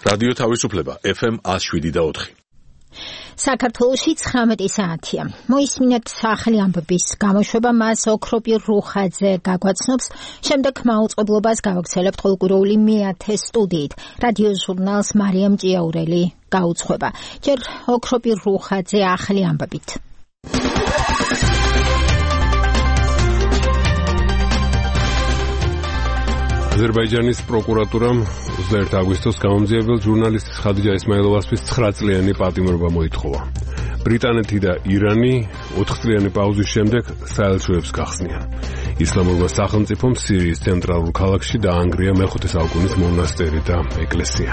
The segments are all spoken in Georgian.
რადიო თავისუფლება FM 107.4. საქართველოში 19 საათია. მოისმინეთ ახალი ამბების გამოშვება, მას ოქროპირ რუხაძე გაგვაცნობს, შემდეგ მაუწყებლობას გავაგრძელებთ ყოველკვირეული მეათე სტუდიით. რადიო ჟურნალს მარიამ ჭიაურელი გაუძღვება. ჯერ ოქროპირ რუხაძე ახალი ამბებით. აზერბაიჯანის პროკურატურამ 21 აგვისტოს გამომძიებელ ჟურნალისტის ხადიჯა ისმაილოვასთვის 9 წლიანი პატიმრობა მოითხოვა. ბრიტანეთი და ირანი 4 წლიანი პაუზის შემდეგ საელჩოებს გახსნიან. ისლამურმა სახელმწიფომ სირიის ცენტრალურ ქალაქში დაანგრია მე-5 საუკუნის მონასტერი და ეკლესია.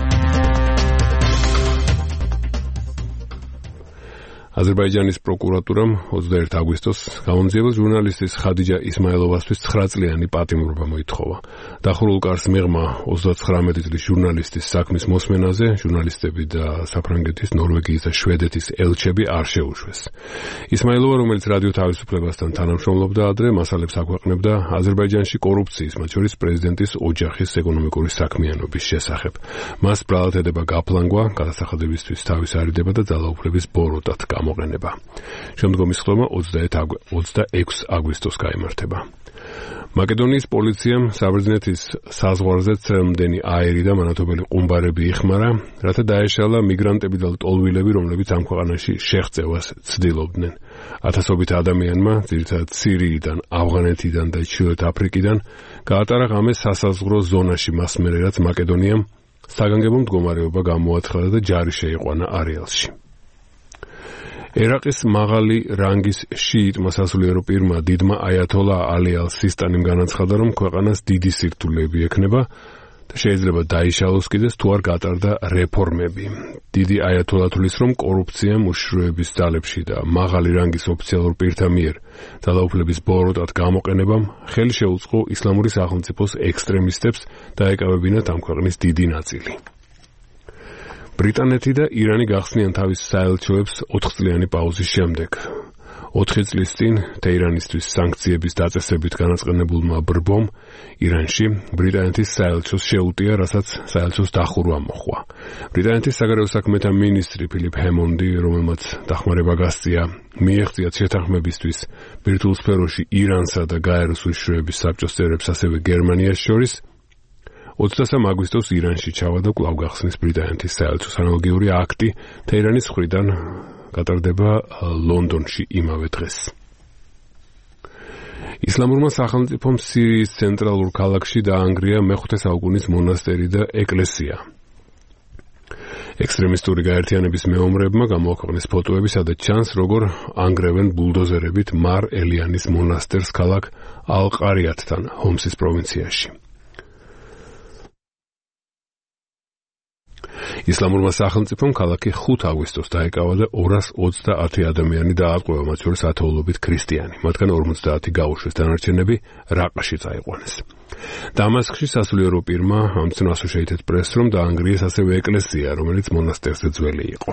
აზერბაიჯანის პროკურატურამ 21 აგვისტოს გამომძიებელ ჟურნალისტის ხადიჯა ისმაილოვასთვის 9 წლიანი პატიმრობა მოითხოვა. დახურულ კარს მიღმა 39 წლის ჟურნალისტის საქმის მოსმენაზე ჟურნალისტები და საფრანგეთის, ნორვეგიის და შვედეთის ელჩები არ შეუშვეს. ისმაილოვა, რომელიც რადიო თავისუფლებასთან თანამშრომლობდა ადრე, მასალებს აქვეყნებდა აზერბაიჯანში კორუფციის, მათ შორის პრეზიდენტის ოჯახის ეკონომიკური საქმიანობის შესახებ. მას ბრალად ედება გაფლანგვა, გადასახადებისთვის თავის არიდება და ძალაუფლების ბოროტად მოყენება. შემდგომი სხდომა 26 აგვისტოს გაიმართება. მაკედონიის პოლიციამ საბერძნეთის საზღვარზე წრემდენი აირი და მანათობელი ყუმბარები იხმარა, რათა დაეშალა მიგრანტები და ლტოლვილები, რომლებიც ამ ქვეყანაში შეღწევას ცდილობდნენ. ათასობით ადამიანმა, ძირითადად სირიიდან, ავღანეთიდან და ჩრდილოეთ აფრიკიდან, გაატარა ღამე სასაზღვრო ზონაში მას მერე, რაც მაკედონიამ საგანგებო მდგომარეობა გამოაცხადა და ჯარი შეიყვანა არეალში. ერაყის მაღალი რანგის შიიტმა სასულიერო პირმა დიდმა აიათოლა ალი ალ-სისტანიმ განაცხადა, რომ ქვეყანას დიდი სირთულეები ექნება და შეიძლება დაიშალოს კიდეც თუ არ გატარდა რეფორმები. დიდი აიათოლა თვლის, რომ კორუფციამ, უშიშროების ძალებში და მაღალი რანგის ოფიციალურ პირთა მიერ ძალაუფლების ბოროტად გამოყენებამ ხელი შეუწყო ისლამური სახელმწიფოს ექსტრემისტებს დაეკავებინათ ამ ქვეყნის დიდი ნაწილი. ბრიტანეთი და ირანი გახსნიან თავის საელჩოებს 4 წლიანი პაუზის შემდეგ. 4 წლის წინ თეირანისთვის სანქციების დაწესებით განაწყენებულმა ბრბომ ირანში ბრიტანეთის საელჩოს შეუტია, რასაც საელჩოს დახურვა მოჰყვა. ბრიტანეთის საგარეო საქმეთა მინისტრი ფილიპ ჰემონდი, რომელმაც დახმარება გასწია მიეღწია შეთანხმებისთვის ბირთვულ სფეროში ირანსა და გაეროს უშიშროების საბჭოს წევრებს, ასევე გერმანიას შორის 23 აგვისტოს ირანში ჩავა და კვლავ გახსნის ბრიტანეთის საელჩოს. ანალოგიური აქტი თეირანის მხრიდან გატარდება ლონდონში იმავე დღეს. ისლამურმა სახელმწიფომ სირიის ცენტრალურ ქალაქში დაანგრია მე-5 საუკუნის მონასტერი და ეკლესია. ექსტრემისტური გაერთიანების მეომრებმა გამოაქვეყნეს ფოტოები, სადაც ჩანს, როგორ ანგრევენ ბულდოზერებით მარ ელიანის მონასტერს ქალაქ ალ-ყარიათთან, ჰომსის პროვინციაში. ისლამურმა სახელმწიფომ ქალაქი 5 აგვისტოს დაეკავა და 230 ადამიანი დაატყვევა, მათ შორის ათეულობით ქრისტიანი. მათგან 50 გაუშვეს, დანარჩენები რაყაში წაიყვანეს. დამასკში სასულიერო პირმა ამცნო Associated Press, რომ დაანგრიეს ასევე ეკლესია, რომელიც მონასტერზე ძველი იყო.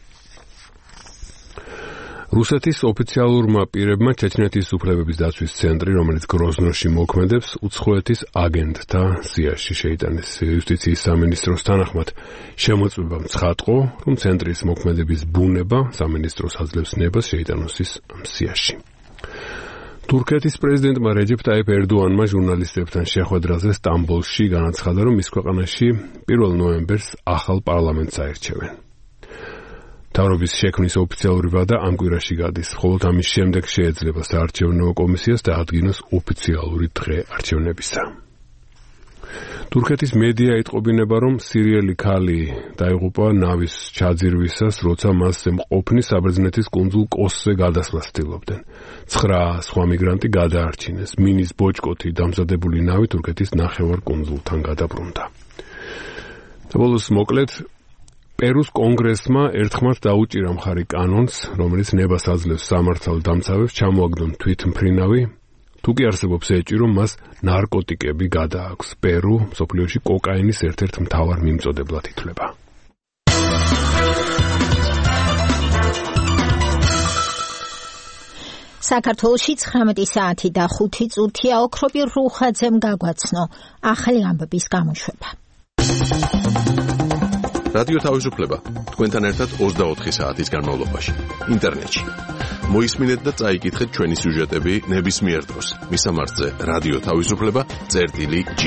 რუსეთის ოფიციალურმა პირებმა ჩეჩნეთის უფლებების დაცვის ცენტრი, რომელიც გროზნოში მოქმედებს, უცხოეთის აგენტთა სიაში შეიტანეს. იუსტიციის სამინისტროს თანახმად შემოწმებამ ცხადყო, რომ ცენტრის მოქმედების ბუნება სამინისტროს აძლევს ნებას შეიტანოს ის სიაში. თურქეთის პრეზიდენტმა რეჯეფ ტაიპ ერდოანმა ჟურნალისტებთან შეხვედრაზე სტამბოლში განაცხადა, რომ მის ქვეყანაში 1 ნოემბერს ახალ პარლამენტს აირჩევენ. თავრობის შექმნის ოფიციალური ვადა ამ კვირაში გადის, ხოლო ამის შემდეგ შეეძლება საარჩევნო კომისიას დაადგინოს ოფიციალური დღე არჩევნებისა. თურქეთის მედია იტყობინება, რომ სირიელი ქალი დაიღუპა ნავის ჩაძირვისას, როცა მასზე მყოფნი საბერძნეთის კუნძულ კოსზე გადასვლას ცდილობდნენ. 9 სხვა მიგრანტი გადაარჩინეს. მინის ბოჭკოთი დამზადებული ნავი თურქეთის ნახევარ კუნძულთან გადაბრუნდა. ბოლოს მოკლედ პერუს კონგრესმა ერთხმად დაუჭირა მხარი კანონს, რომელიც ნებას აძლევს სამართალ დამცავებს ჩამოაგდონ თვითმფრინავი, თუ კი არსებობს ეჭვი, რომ მას ნარკოტიკები გადააქვს. პერუ მსოფლიოში კოკაინის ერთ-ერთ მთავარ მიმწოდებლად ითვლება. საქართველოში 19 საათი და 5 წუთია. ოქროპირ რუხაძემ გაგვაცნო ახალი ამბების გამოშვება. რადიო თავისუფლება თქვენთან ერთად 24 საათის განმავლობაში ინტერნეტში. მოისმინეთ და წაიკითხეთ ჩვენი სიუჟეტები ნებისმიერ დროს. მისამართზე რადიო თავისუფლება.gi.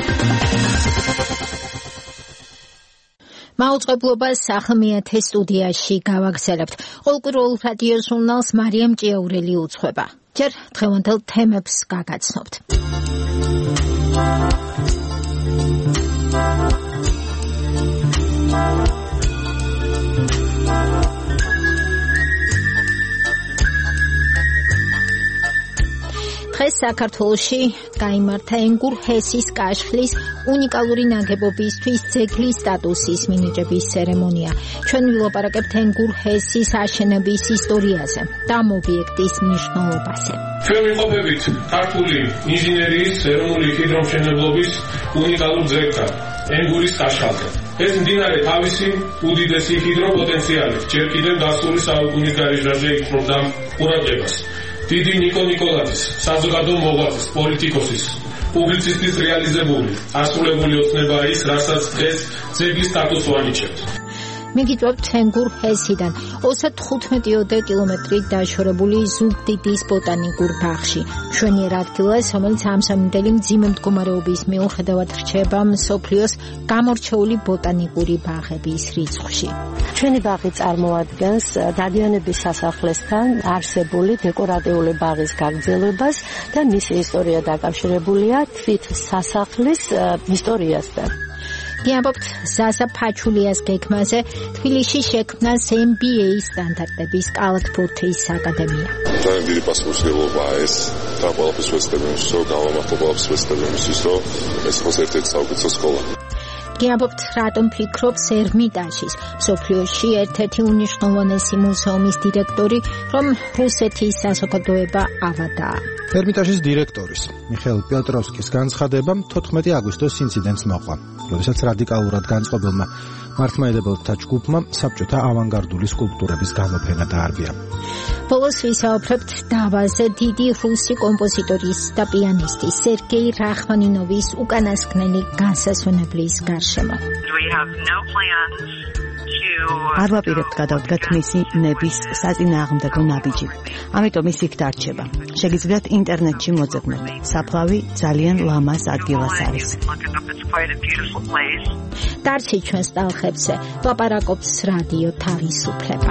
მაუწყებლობას სახლ-მეათე სტუდიაში გავაგზავნებთ. ყოველკვირეულ რადიო ჟურნალს მარიამ ჭიაურელი უძღვება. ჯერ დღევანდელ თემებს გაგაცნობთ. დღეს საქართველოში გაიმართა ენგურ ჰესის კაშხლის უნიკალური ნაგებობისთვის ძეგლის სტატუსის მინიჭების ცერემონია. ჩვენ ვილაპარაკებთ ენგურ ჰესის აშენების ისტორიაზე და ამ ობიექტის მნიშვნელობაზე. ჩვენ ვიმყოფებით ქართული ინჟინერიის ეროვნული ჰიდრომშენებლობის უნიკალურ ძეგლთან ენგურის კაშხალზე. ეს მდინარე თავისი უდიდესი ჰიდროპოტენციალით ჯერ კიდევ დასავლური საუკუნის გარეშეში იხმობდა ყურადღებას. დიდი ნიკო ნიკოლაძის, საზოგადო მოღვაწის, პოლიტიკოსის, პუბლიცისტის რეალიზებული, ასრულებული ოცნება ის, რასაც დღეს ძეგლის სტატუსს ვანიჭებთ. მიგიწევთ ენგურ ჰესიდან 35 კილომეტრით დაშორებული ზუგდიდის ბოტანიკურ ბაღში. მშვენიერ ადგილას, რომელიც ამსამინდელი მძიმე მდგომარეობის მიუხედავად რჩება მსოფლიოს გამორჩეული ბოტანიკური ბაღების რიცხვში. ჩვენი ბაღი წარმოადგენს დადიანების სასახლესთან არსებული დეკორატიული ბაღის გაგრძელებას და მისი ისტორია დაკავშირებულია თვით სასახლის ისტორიასთან. გიამბობთ ზაზა ფაჩულიას გეგმაზე თბილისში შექმნა MBA სტანდარტების კალათბურთის აკადემია. ძალიან დიდი პასუხისმგებლობაა ეს და ყველაფერს ვეცდებით, რომ გავამართლებლებს ვეცდებით, რომ ეს იყოს ერთ-ერთი საუკეთესო სკოლა. გიამბობთ რატომ ფიქრობს ერმიტაჟის მსოფლიოში ერთ-ერთი უნიშნულოვანესი მუზეუმის დირექტორი, რომ რუსეთის საზოგადოება ავადაა. ერმიტაჟის დირექტორის მიხეილ პეტროვსკის განცხადება 14 აგვისტოს ინციდენტს მოყვა, როდესაც რადიკალურად განწყობილმა მართლმადიდებელთა ჯგუფმა საბჭოთა ავანგარდული სკულპტურების გამოფენა დაარბია. ბოლოს ვისაუბრებთ დავაზე დიდი რუსი კომპოზიტორის და პიანისტის სერგეი რახმანინოვის უკანასკნელი განსასვენებლის გარშემო. არ ვაპირებთ გადავდგათ მისი ნების საწინააღმდეგო ნაბიჯი. ამიტომ ის იქ დარჩება. შეგიძლიათ ინტერნეტში მოძებნოთ. საფლავი ძალიან ლამაზ ადგილას არის. დარჩი ჩვენს ტალღებზე. ლაპარაკობს რადიო თავისუფლება.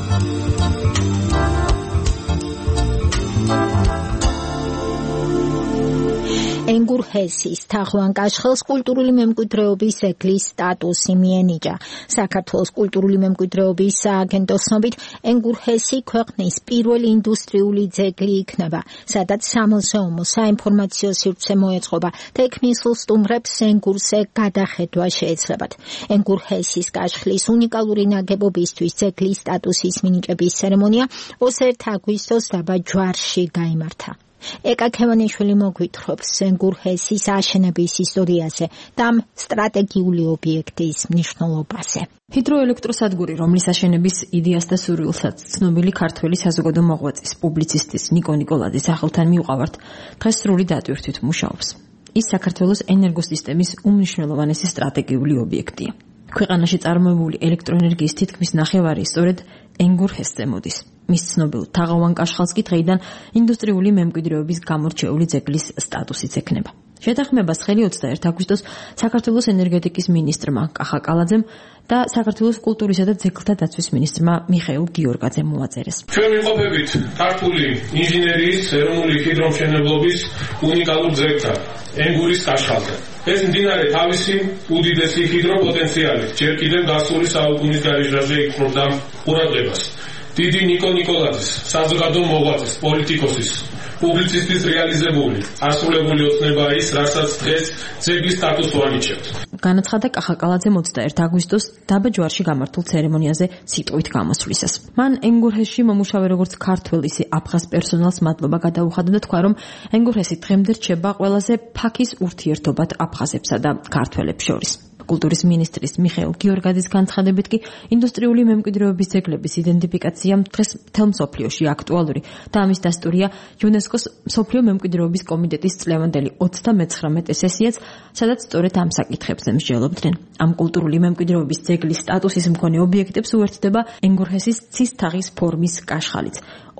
ენგურ ჰესის თახვან კაშხელს კულტურული მემკვიდრეობის ძეგლის სტატუსი მიენიჭა. საქართველოს კულტურული მემკვიდრეობის სააგენტოს ცნობით, ენგურ ჰესი ქვეყნის პირველი ინდუსტრიული ძეგლი იქნება, სადაც სამუზეუმო საინფორმაციო სივრცე მოეწყობა და იქ მისულ სტუმრებს ენგურზე გადახედვა შეეცლებათ. ენგურ ჰესის კაშხლის უნიკალური ნაგებობისთვის ძეგლის სტატუსის მინიჭების ცერემონია 21 აგვისტოს დაბა ჯვარში გაიმართა. ეკა ქევანიშვილი მოგვითხრობს ენგურ ჰესის აშენების ისტორიაზე და ამ სტრატეგიული ობიექტის მნიშვნელობაზე. ჰიდროელექტროსადგური, რომლის აშენების იდეას და სურვილსაც ცნობილი ქართველი საზოგადო მოღვაწის, პუბლიცისტის ნიკო ნიკოლაძის სახელთან მიუყავართ, დღეს სრული დატვირთვით მუშაობს. ის საქართველოს ენერგოსისტემის უმნიშვნელოვანესი სტრატეგიული ობიექტია. ქვეყანაში წარმოებული ელექტროენერგიის თითქმის ნახევარი სწორედ ენგურ ჰესზე მოდის. მის ცნობილ თაღოვან კაშხალს კი დღეიდან ინდუსტრიული მემკვიდრეობის გამორჩეული ძეგლის სტატუსიც ექნება. შეთანხმებას ხელი 21 აგვისტოს საქართველოს ენერგეტიკის მინისტრმა კახა კალაძემ და საქართველოს კულტურისა და ძეგლთა დაცვის მინისტრმა მიხეილ გიორგაძემ მოაწერეს. ჩვენ ვიმყოფებით ქართული ინჟინერიის ეროვნული ჰიდრომშენებლობის უნიკალურ ძეგლთან ენგურის კაშხალზე. ეს მდინარე თავისი უდიდესი ჰიდროპოტენციალით ჯერ კიდევ დასავლური საუკუნის გარეშეში იხმობდა ყურადღებას. დიდი ნიკო ნიკოლაძის, საზოგადო მოღვაწის, პოლიტიკოსის, პუბლიცისტის რეალიზებული, ასრულებული ოცნება ის, რასაც დღეს ძეგლის სტატუსს ვანიჭებთ. განაცხადა კახა კალაძემ 21 აგვისტოს დაბა ჯვარში გამართულ ცერემონიაზე სიტყვით გამოსვლისას. მან ენგურ ჰესში მომუშავე როგორც ქართველ, ისე აფხაზ პერსონალს მადლობა გადაუხადა და თქვა, რომ ენგურ ჰესი დღემდე რჩება ყველაზე ფაქის ურთიერთობად აფხაზებსა და ქართველებს შორის. კულტურის მინისტრის მიხეილ გიორგაძის განცხადებით კი ინდუსტრიული მემკვიდრეობის ძეგლების იდენტიფიკაცია დღეს მთელ მსოფლიოში აქტუალური და ამის დასტურია იუნესკოს მსოფლიო მემკვიდრეობის კომიტეტის წლევანდელი 39 სესიაც, სადაც სწორედ ამ საკითხებზე მსჯელობდნენ. ამ კულტურული მემკვიდრეობის ძეგლის სტატუსის მქონე ობიექტებს უერთდება ენგურჰესის ცის თაღის ფორმის კაშხალიც.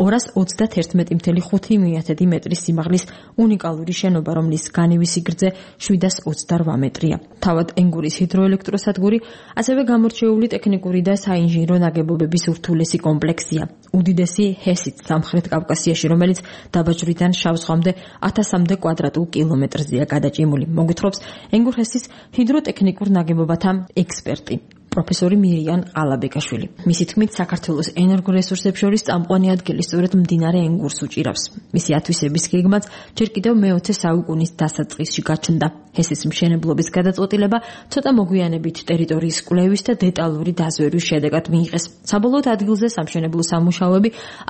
231.5 მეტრის სიმაღლის უნიკალური შენობა, რომლის განივი სიგრძე 728 მეტრია. თავად ენგურის ჰიდროელექტროსადგური ასევე გამორჩეული ტექნიკური და საინჟინრო ნაგებობების ურთულესი კომპლექსია. უდიდესი ჰესით სამხრეთ კავკასიაში, რომელიც დაბაჯვრიდან შავ ზღვამდე 1000-მდე კვადრატულ კილომეტრზეა გადაჭიმული. მოგვითხრობს ენგურჰესის ჰიდროტექნიკურ ნაგებობათა ექსპერტი პროფესორი მირიან ყალაბეკაშვილი. მისი თქმით, საქართველოს ენერგორესურსებს შორის წამყვანი ადგილი სწორედ მდინარე ენგურს უჭირავს. მისი ათვისების გეგმაც ჯერ კიდევ მე-20 საუკუნის დასაწყისში გაჩნდა. ჰესის მშენებლობის გადაწყვეტილება ცოტა მოგვიანებით ტერიტორიის კვლევის და დეტალური დაზვერვის შედეგად მიიღეს. საბოლოოდ ადგილზე სამშენებლო სამუშაოები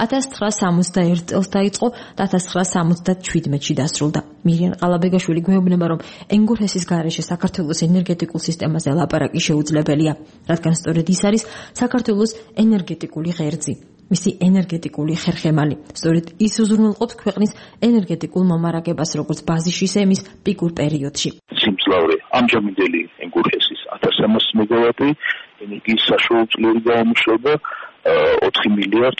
1961 წელს დაიწყო და 1977-ში დასრულდა. მირიან ყალაბეკაშვილი გვეუბნება, რომ ენგურჰესის გარეშე საქართველოს ენერგეტიკულ სისტემაზე ლაპარაკი შეუძლებელია, რადგან სწორედ ის არის საქართველოს ენერგეტიკული ღერძი, მისი ენერგეტიკული ხერხემალი. სწორედ ის უზრუნველყოფს ქვეყნის ენერგეტიკულ მომარაგებას, როგორც ბაზისში, ისე მის პიკურ პერიოდში. სიმძლავრე ამჟამინდელი ენგურჰესის 1300 მეგავატი ენერგიის საშუალო წლიური გამომუშავება 4 მილიარდ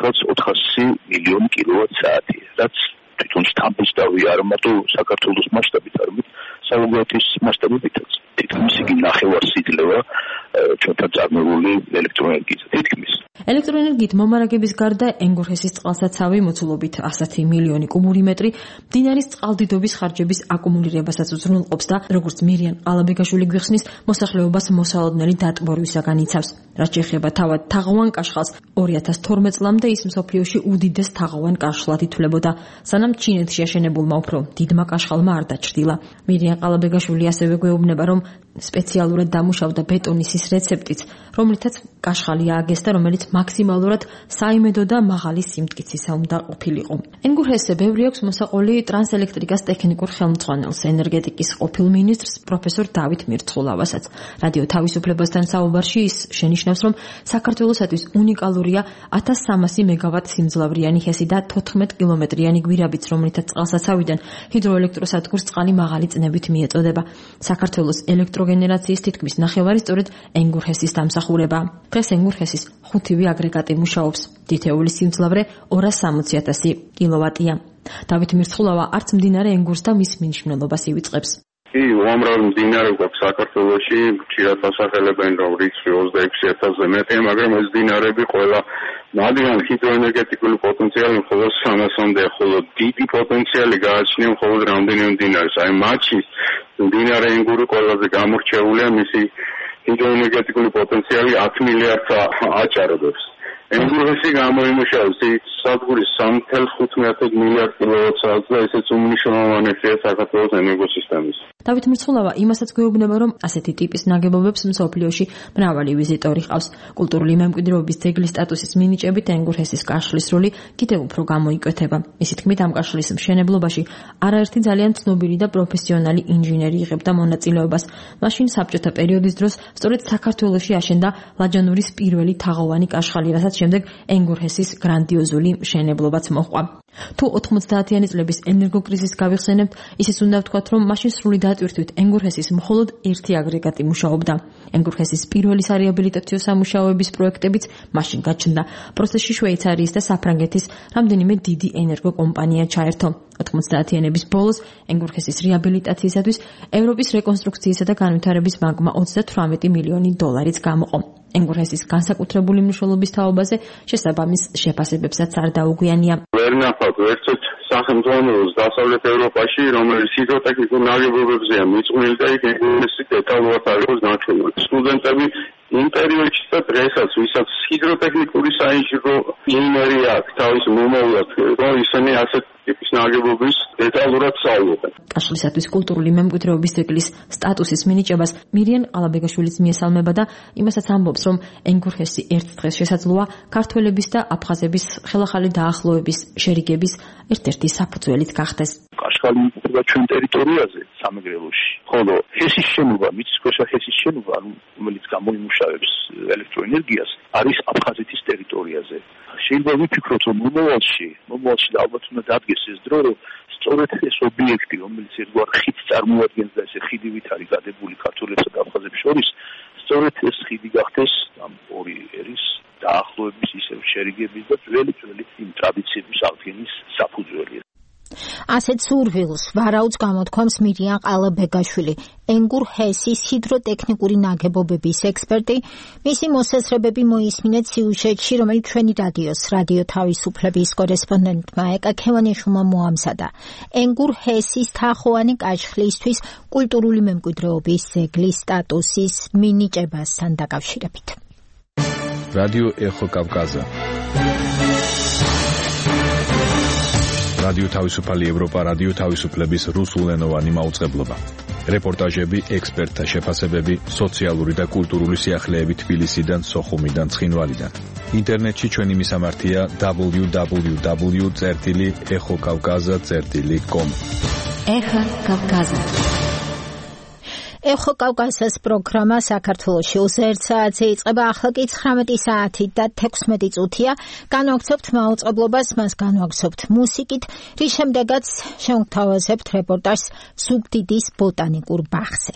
400 მილიონი კილოვატ-საათი, რაც თვითონ შთამბეჭდავი არ მარტო საქართველოს მასშტაბით, არამედ საზღვაოთის მასშტაბებითაც. თითქმის იგი ნახევარს იძლევა ჩვენთან წარმოებული ელექტროენერგიის თითქმის. ელექტროენერგიით მომარაგების გარდა ენგურჰესის წყალსაცავი მოცულობით 100 მილიონი კუბური მეტრი მდინარის წყალდიდობის ხარჯების აკუმულირებასაც უზრუნველყოფს და, როგორც მირიან ყალაბეკაშვილი გვიხსნის, მოსახლეობას მოსალოდნელი დატბორვისაგან იცავს. რაც შეეხება თავად თაღოვან კაშხალს, 2012 წლამდე ის მსოფლიოში უდიდეს თაღოვან კაშხლად ითვლებოდა, სანამ ჩინეთში აშენებულმა უფრო დიდმა კაშხალმა არ დაჩრდილა. მირიან ყალაბეკაშვილი ასევე გვეუბნება, რომ სპეციალურად დამუშავდა ბეტონის ის რეცეპტიც, რომლითაც კაშხალი ააგეს და რომელიც მაქსიმალურად საიმედო და მაღალი სიმტკიცისა უნდა ყოფილიყო. ენგურჰესზე ბევრი აქვს მოსაყოლი ტრანსელექტრიკას ტექნიკურ ხელმძღვანელს, ენერგეტიკის ყოფილ მინისტრს პროფესორ დავით მირცხულავასაც. რადიო თავისუფლებასთან საუბარში ის შენიშნავს, რომ საქართველოსათვის უნიკალურია 1300 მეგავატ სიმძლავრიანი ჰესი და 14 კილომეტრიანი გვირაბიც, რომლითაც წყალსაცავიდან ჰიდროელექტროსადგურს წყალი მაღალი წნებით მიეწოდება. საქართველოს ელექტროგენერაციის თითქმის ნახევარი სწორედ ენგურჰესის დამსახურებაა. დღეს ენგურჰესის 5 აგრეგატი მუშაობს. თითეული სიმძლავრე 260,000 კილოვატია. დავით მირცხულავა არც მდინარე ენგურს და მის მნიშვნელობას ივიწყებს. უამრავი მდინარე გვაქვს საქართველოში, ხშირად ასახელებენ, რომ რიცხვი 26,000-ზე მეტია, მაგრამ ეს მდინარეები ყველა მადიან ჰიდროენერგეტიკული პოტენციალი მხოლოდ 300-მდე, ხოლო დიდი პოტენციალი გააჩნია მხოლოდ რამდენიმე მდინარეს. აი მათში მდინარე ენგური ყველაზე გამორჩეულია, მისი ჰიდროენერგეტიკული პოტენციალი 10 მილიარდს აჭარბებს. ენგურჰესი გამოიმუშავებს სადგურის 3.15 მილიარდ კილოვატ-საათს და ესეც უმნიშვნელოვანესია საქართველოს ენერგოსისტემის. დავით მირცხულავა იმასაც გვეუბნება, რომ ასეთი ტიპის ნაგებობებს მსოფლიოში მრავალი ვიზიტორი ყავს. კულტურული მემკვიდრეობის ძეგლის სტატუსის მინიჭებით ენგურჰესის კაშხლის როლი კიდევ უფრო გამოიკვეთება. მისი თქმით, ამ კაშხლის მშენებლობაში არაერთი ძალიან ცნობილი და პროფესიონალი ინჟინერი იღებდა მონაწილეობას. მაშინ საბჭოთა პერიოდის დროს სწორედ საქართველოში აშენდა ლაჯანურის პირველი თაღოვანი კაშხალი, რასაც შემდეგ ენგურჰესის გრანდიოზული მშენებლობაც მოჰყვა. თუ 90-იანი წლების ენერგოკრიზისს გავიხსენებთ, ისიც უნდა ვთქვათ, რომ მაშინ სრული დატვირთვით ენგურჰესის მხოლოდ ერთი აგრეგატი მუშაობდა. ენგურჰესის პირველი სარეაბილიტაციო სამუშაოების პროექტებიც მაშინ გაჩნდა. პროცესში შვეიცარიის და საფრანგეთის რამდენიმე დიდი ენერგოკომპანია ჩაერთო. 90-იანების ბოლოს ენგურჰესის რეაბილიტაციისათვის ევროპის რეკონსტრუქციისა და განვითარების ბანკმა 38 მილიონი დოლარიც გამოყო. ენგურჰესის განსაკუთრებული მნიშვნელობის თაობაზე შესაბამის შეფასებებსაც არ დაუგვიანია. ვერ ნახავთ ერთად სახელმძღვანელოს დასავლეთ ევროპაში, რომელიც ჰიდროტექნიკურ ნაგებობებზეა მიწყვნილი და იქ ენგურჰესი დეტალურად არის ნახული. სტუდენტები იმ პერიოდში და დღესაც, ვისაც ჰიდროტექნიკური საინჟინრო ინჟინერი აქვს თავის მომავლად, რომ ისინი ასეთ ტიპის ნაგებობის დეტალურად სწავლობენ. კაშხლისათვის კულტურული მემკვიდრეობის ძეგლის სტატუსის მინიჭებას მირიან ყალაბეგაშვილიც მიესალმება და იმასაც ამბობს, რომ ენგურჰესი ერთ დღეს შესაძლოა ქართველების და აფხაზების ხელახალი დაახლოების შერიგების ერთ-ერთი საფუძველით გახდეს. კაშხალი იმყოფება ჩვენ ტერიტორიაზე სამეგრელოში, ხოლო ჰესის შენობა, მიწისქვეშა ჰესის შენობა, რომელიც გამოიმუშავებს ელექტროენერგიას, არის აფხაზეთის ტერიტორიაზე. შეიძლება ვიფიქროთ, რომ მომავალში და ალბათ უნდა დადგეს ეს დრო, რომ სწორედ ეს ობიექტი, რომელიც ერთგვარ ხიდს წარმოადგენს და ესე ხიდივით არის გადებული ქართველებსა და აფხაზებს შორის, სწორედ ეს ხიდი გახდეს ამ ორი ერის დაახლოების ისევ შერიგების და ძველი იმ ტრადიციების აღდგენის საფუძველი. ასეთ სურვილს ვარაუდს გამოთქვამს მირიან ყალაბეგაშვილი, ენგურჰესის ჰიდროტექნიკური ნაგებობების ექსპერტი. მისი მოსაზრებები მოისმინეთ სიუჟეტში, რომელიც ჩვენი რადიო თავისუფლების კორესპონდენტმა ეკა ქევანიშვილმა მოამზადა. ენგურჰესის თახოვანი კაშხლისთვის კულტურული მემკვიდრეობის ძეგლის სტატუსის მინიჭებასთან დაკავშირებით. რადიო ეხო კავკაზა. რადიო თავისუფალი ევროპა, რადიო თავისუფლების რუსულენოვანი მაუწყებლობა. რეპორტაჟები, ექსპერტთა შეფასებები, სოციალური და კულტურული სიახლეები თბილისიდან, სოხუმიდან, ცხინვალიდან. ინტერნეტში ჩვენი მისამართია www.exokavkaza.com. ეხა კავკაზა. ეხო კავკასიის პროგრამა საქართველოში 21 საათზე იწყება. ახლა კი 19 საათი და 16 წუთია. განვაგრძობთ მაუწყებლობას, მას განვაგრძობთ მუსიკით, რის შემდეგაც შევთავაზებთ რეპორტაჟს ზუგდიდის ბოტანიკურ ბაღზე.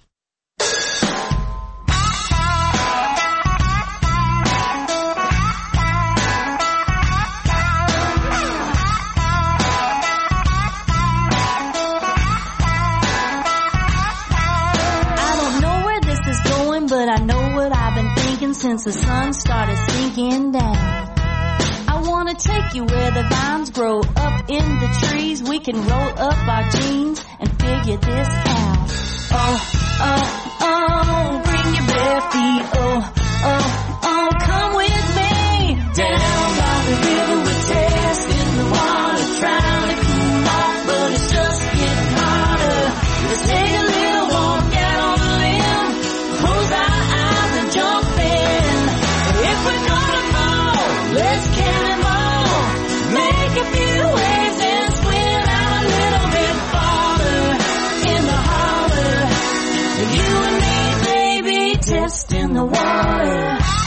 But I know what I've been thinking since the sun started sinking down. I wanna take you where the vines grow up in the trees. We can roll up our jeans and figure this out. Oh, oh, oh, bring your bare feet. Oh, oh, oh, come with me. Down by the river we're testing the water, trying to cool off, but it's just getting hotter. Let's take a little walk out on the limb. Close our eyes and jump in. If we're gonna fall, let's cannonball. Make a few waves and swim out a little bit farther in the holler. You and me, baby, testing the water.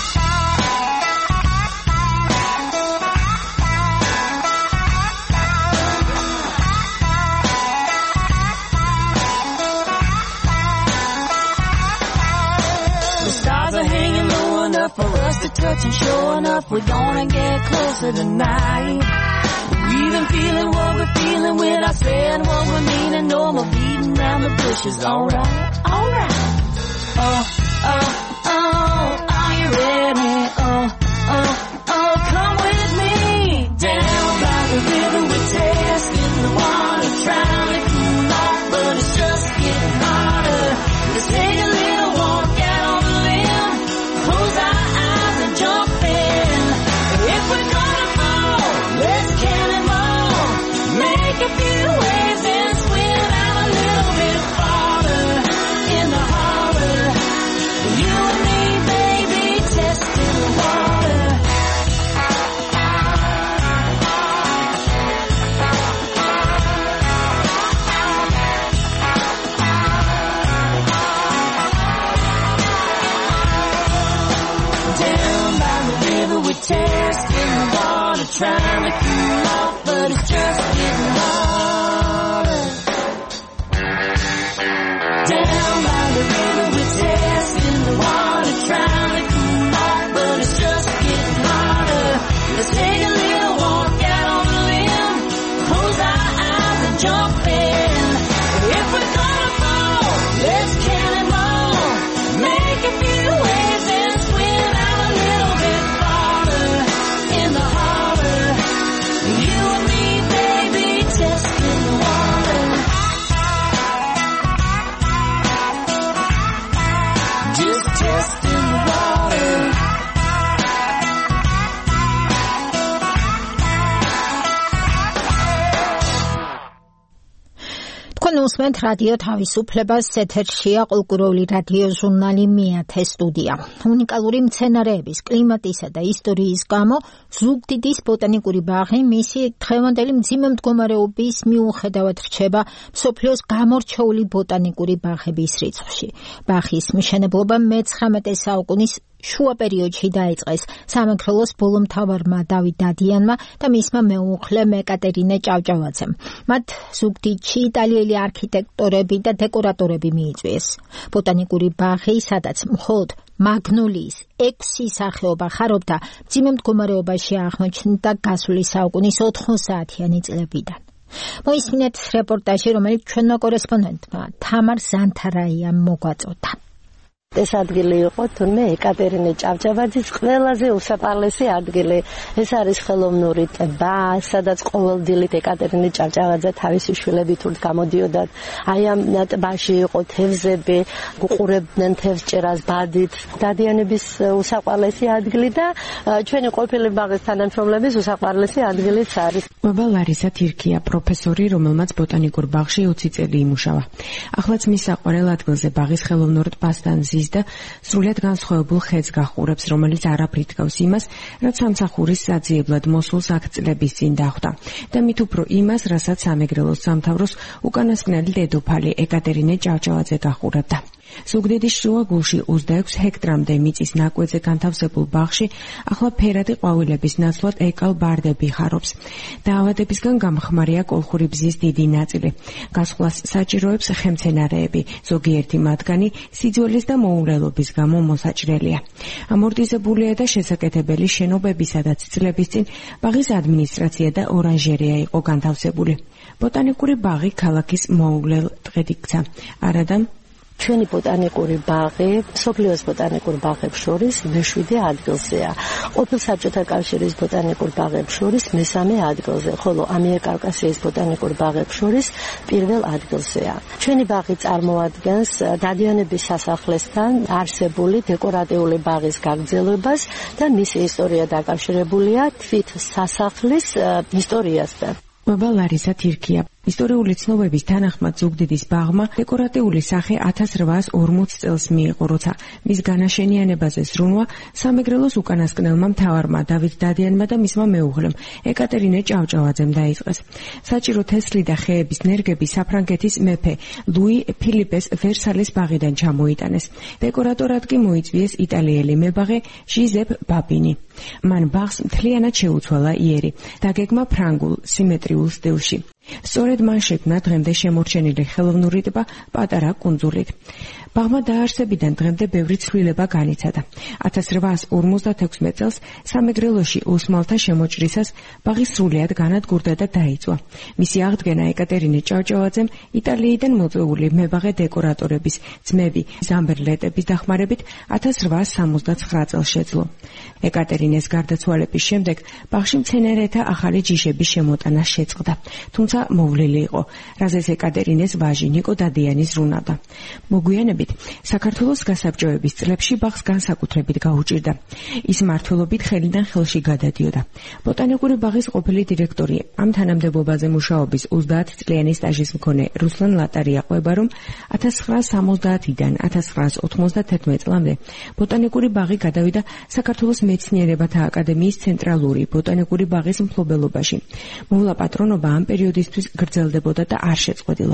For us to touch and sure enough we're gonna get closer tonight. We've been feeling what we're feeling without saying what we're meaning. No more beating around the bushes. Alright, alright. Oh, oh, oh, are you ready? Oh, oh, oh, come with me. Down by the river we're testing the water, trying to cool off, but it's just getting hotter. Let's take a little walk out on the limb. Close our eyes and jump in. If we're gonna fall, let's cannonball. Make a few waves and swim out a little bit farther in the holler. თქვენ უსმენთ რადიო თავისუფლებას, ეთერშია კულტურული რადიო ჟურნალი მეათე სტუდია. უნიკალური მცენარეების, კლიმატისა და ისტორიის გამო ზუგდიდის ბოტანიკური ბაღი მისი დღევანდელი მძიმე მდგომარეობის მიუხედავად რჩება მსოფლიოს გამორჩეული ბოტანიკური ბაღების რიცხვში. ბაღის მშენებლობა მე-19 საუკუნის შუა პერიოდში დაიწყეს სამეგრელოს ბოლო მთავარმა დავით დადიანმა და მისმა მეუღლემ ეკატერინე ჭავჭავაძემ. მათ ზუგდიდში იტალიელი არქიტექტორები და დეკორატორები მიიწვიეს. ბოტანიკური ბაღი, სადაც მხოლოდ მაგნოლიის 6 სახეობა ხარობდა, მძიმე მდგომარეობაში აღმოჩნდა გასული საუკუნის 90-იანი წლებიდან. მოისმინეთ რეპორტაჟი, რომელიც ჩვენმა კორესპონდენტმა თამარ ზანთარაიამ მოგვაწოდა. ეს ადგილი იყო თურმე ეკატერინე ჭავჭავაძის ყველაზე უსაყვარლესი ადგილი. ეს არის ხელოვნური ტბა, სადაც ყოველდილით ეკატერინე ჭავჭავაძე თავისი შვილები თურთ გამოდიოდათ. აი ამ ტბაში იყო თევზები, უყურებდნენ თევზჭერას ბადით. დადიანების უსაყვარლესი ადგილი და ჩვენი ყოფილი ბაღის თანამშრომლების უსაყვარლესი ადგილიც არის. მობა ლარისა თირქია, პროფესორი, რომელმაც ბოტანიკურ ბაღში 20 წელი იმუშავა. ახლაც მის საყვარელ ადგილზე ბაღის ხელოვნურ ტბასთან და სრულად განსხვავებულ ხედს გახურებს, რომელიც არაფრით გავს იმას, რაც სამსახურის საძიებლად მოსულს აქ წლების წინ დახვდა. და მით უფრო იმას, რასაც სამეგრელოს სამთავროს უკანასკნელი დედოფალი ეკატერინე ჭავჭავაძე გახურებდა. ზუგდიდის შუაგულში 26 ჰექტრამდე მიწის ნაკვეთზე განთავსებულ ბაღში ახლა ფერადი ყვავილების ნაცვლად ეკალ ბარდები ხარობს. დაავადებისგან გამხმარია კოლხური ბზის დიდი ნაწილი. გასვლას საჭიროებს ხემცენარეები, ზოგიერთი მათგანი სიძველის და მოულელობის გამო მოსაჭრელია. ამორტიზებულია და შესაკეთებელი შენობებისა და წლების წინ ბაღის ადმინისტრაცია და ორანჟერია იყო განთავსებული. ბოტანიკური ბაღი ქალაქის მოულელ ტყედ იქცა. არადა ჩვენი ბოტანიკური ბაღი მსოფლიოს ბოტანიკურ ბაღებს შორის მე-7 ადგილზეა. ყოფილ საბჭოთა კავშირის ბოტანიკურ ბაღებს შორის მე-3 ადგილზე, ხოლო ამიერკავკასიის ბოტანიკურ ბაღებს შორის პირველ ადგილზეა. ჩვენი ბაღი წარმოადგენს დადიანების სასახლესთან არსებული დეკორატიული ბაღის გაგრძელებას და მისი ისტორია დაკავშირებულია თვით სასახლის ისტორიასთან. მობა ლარისა თირქია. ისტორიული ცნობების თანახმად ზუგდიდის ბაღმა დეკორატიული სახე 1840 წელს მიიღო, როცა მის განაშენიანებაზე ზრუნვა სამეგრელოს უკანასკნელმა მთავარმა დავით დადიანმა და მისმა მეუღლემ ეკატერინე ჭავჭავაძემ დაიწყეს. საჭირო თესლი და ხეების ნერგები საფრანგეთის მეფე ლუი ფილიპეს ვერსალის ბაღიდან ჩამოიტანეს. დეკორატორად კი მოიწვიეს იტალიელი მებაღე ჟიზეპ ბაბინი. მან ბაღს მთლიანად შეუცვალა იერი, დაგეგმა ფრანგულ სიმეტრიულ სტილში. სწორედ მან შექმნა დღემდე შემორჩენილი ხელოვნური ტბა პატარა კუნძულით. ბაღმა დაარსებიდან დღემდე ბევრი ცვლილება განიცადა. 1856 წელს სამეგრელოში ოსმალთა შემოჭრისას ბაღი სრულიად განადგურდა და დაიწვა. მისი აღდგენა ეკატერინე ჭავჭავაძემ იტალიიდან მოწვეული მებაღე დეკორატორების ძმები ზამბერლეტების დახმარებით 1879 წელს შეძლო. ეკატერინეს გარდაცვალების შემდეგ ბაღში მცენარეთა ახალი ჯიშების შემოტანა შეწყდა. თუმცა მოვლილი იყო, რაზეც ეკატერინეს ვაჟი ნიკო დადიანი ზრუნავდა. მოგვიანებით საქართველოს გასაბჭოების წლებში ბაღს განსაკუთრებით გაუჭირდა. ის მმართველობით ხელიდან ხელში გადადიოდა. ბოტანიკური ბაღის ყოფილი დირექტორი, ამ თანამდებობაზე მუშაობის 30 წლიანი სტაჟის მქონე რუსლან ლატარია ყვება, რომ 1970-დან 1991 წლამდე ბოტანიკური ბაღი გადავიდა საქართველოს მეცნიერებათა აკადემიის ცენტრალური ბოტანიკური ბაღის მფლობელობაში. მოვლა პატრონობა ამ პერიოდისთვის გრძელდებოდა და არ შეწყვეტილა.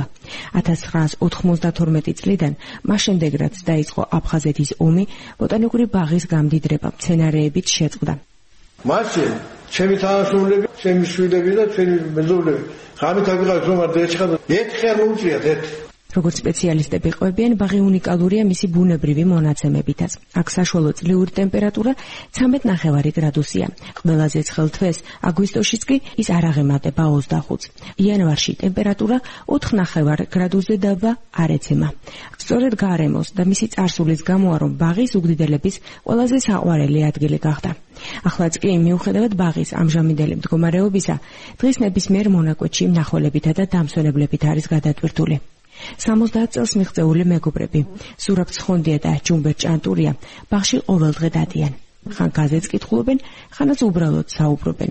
1992 წლიდან შემდეგ რაც დაიწყო აფხაზეთის ომი, ბოტანიკური ბაღის გამდიდრება მცენარეებით შეწყდა. მაშინ ჩემი თანამშრომლები, ჩემი შვილები და ჩემი მეზობლები ღამით აღიღეს რომ არ დაეჭხა ერთი ხარ მოუწიათ ერთი. როგორც სპეციალისტები ყვებიან, ბაღი უნიკალურია მისი ბუნებრივი მონაცემებითაც. აქ საშუალო წლიური ტემპერატურა 13.5 გრადუსია. ყველაზე ცხელ თვეს, აგვისტოშიც კი ის არ აღემატება 25-ს. იანვარში ტემპერატურა 4.5 გრადუსზე დაბა არ ეცემა. სწორედ გარემოს და მისი წარსულის გამოა, რომ ბაღი ზუგდიდელების ყველაზე საყვარელი ადგილი გახდა. ახლაც კი მიუხედავად ბაღის ამჟამინდელი მდგომარეობისა, დღის ნებისმიერ მონაკვეთში მნახველებითა და დამსვენებლებით არის გადატვირთული. 70 წელს მიღწეული მეგობრები, სურაბ ცხონდია და ჯუმბერ ჭანტურია ბაღში ყოველდღე დადიან. ხან გაზეთს კითხულობენ, ხანაც უბრალოდ საუბრობენ.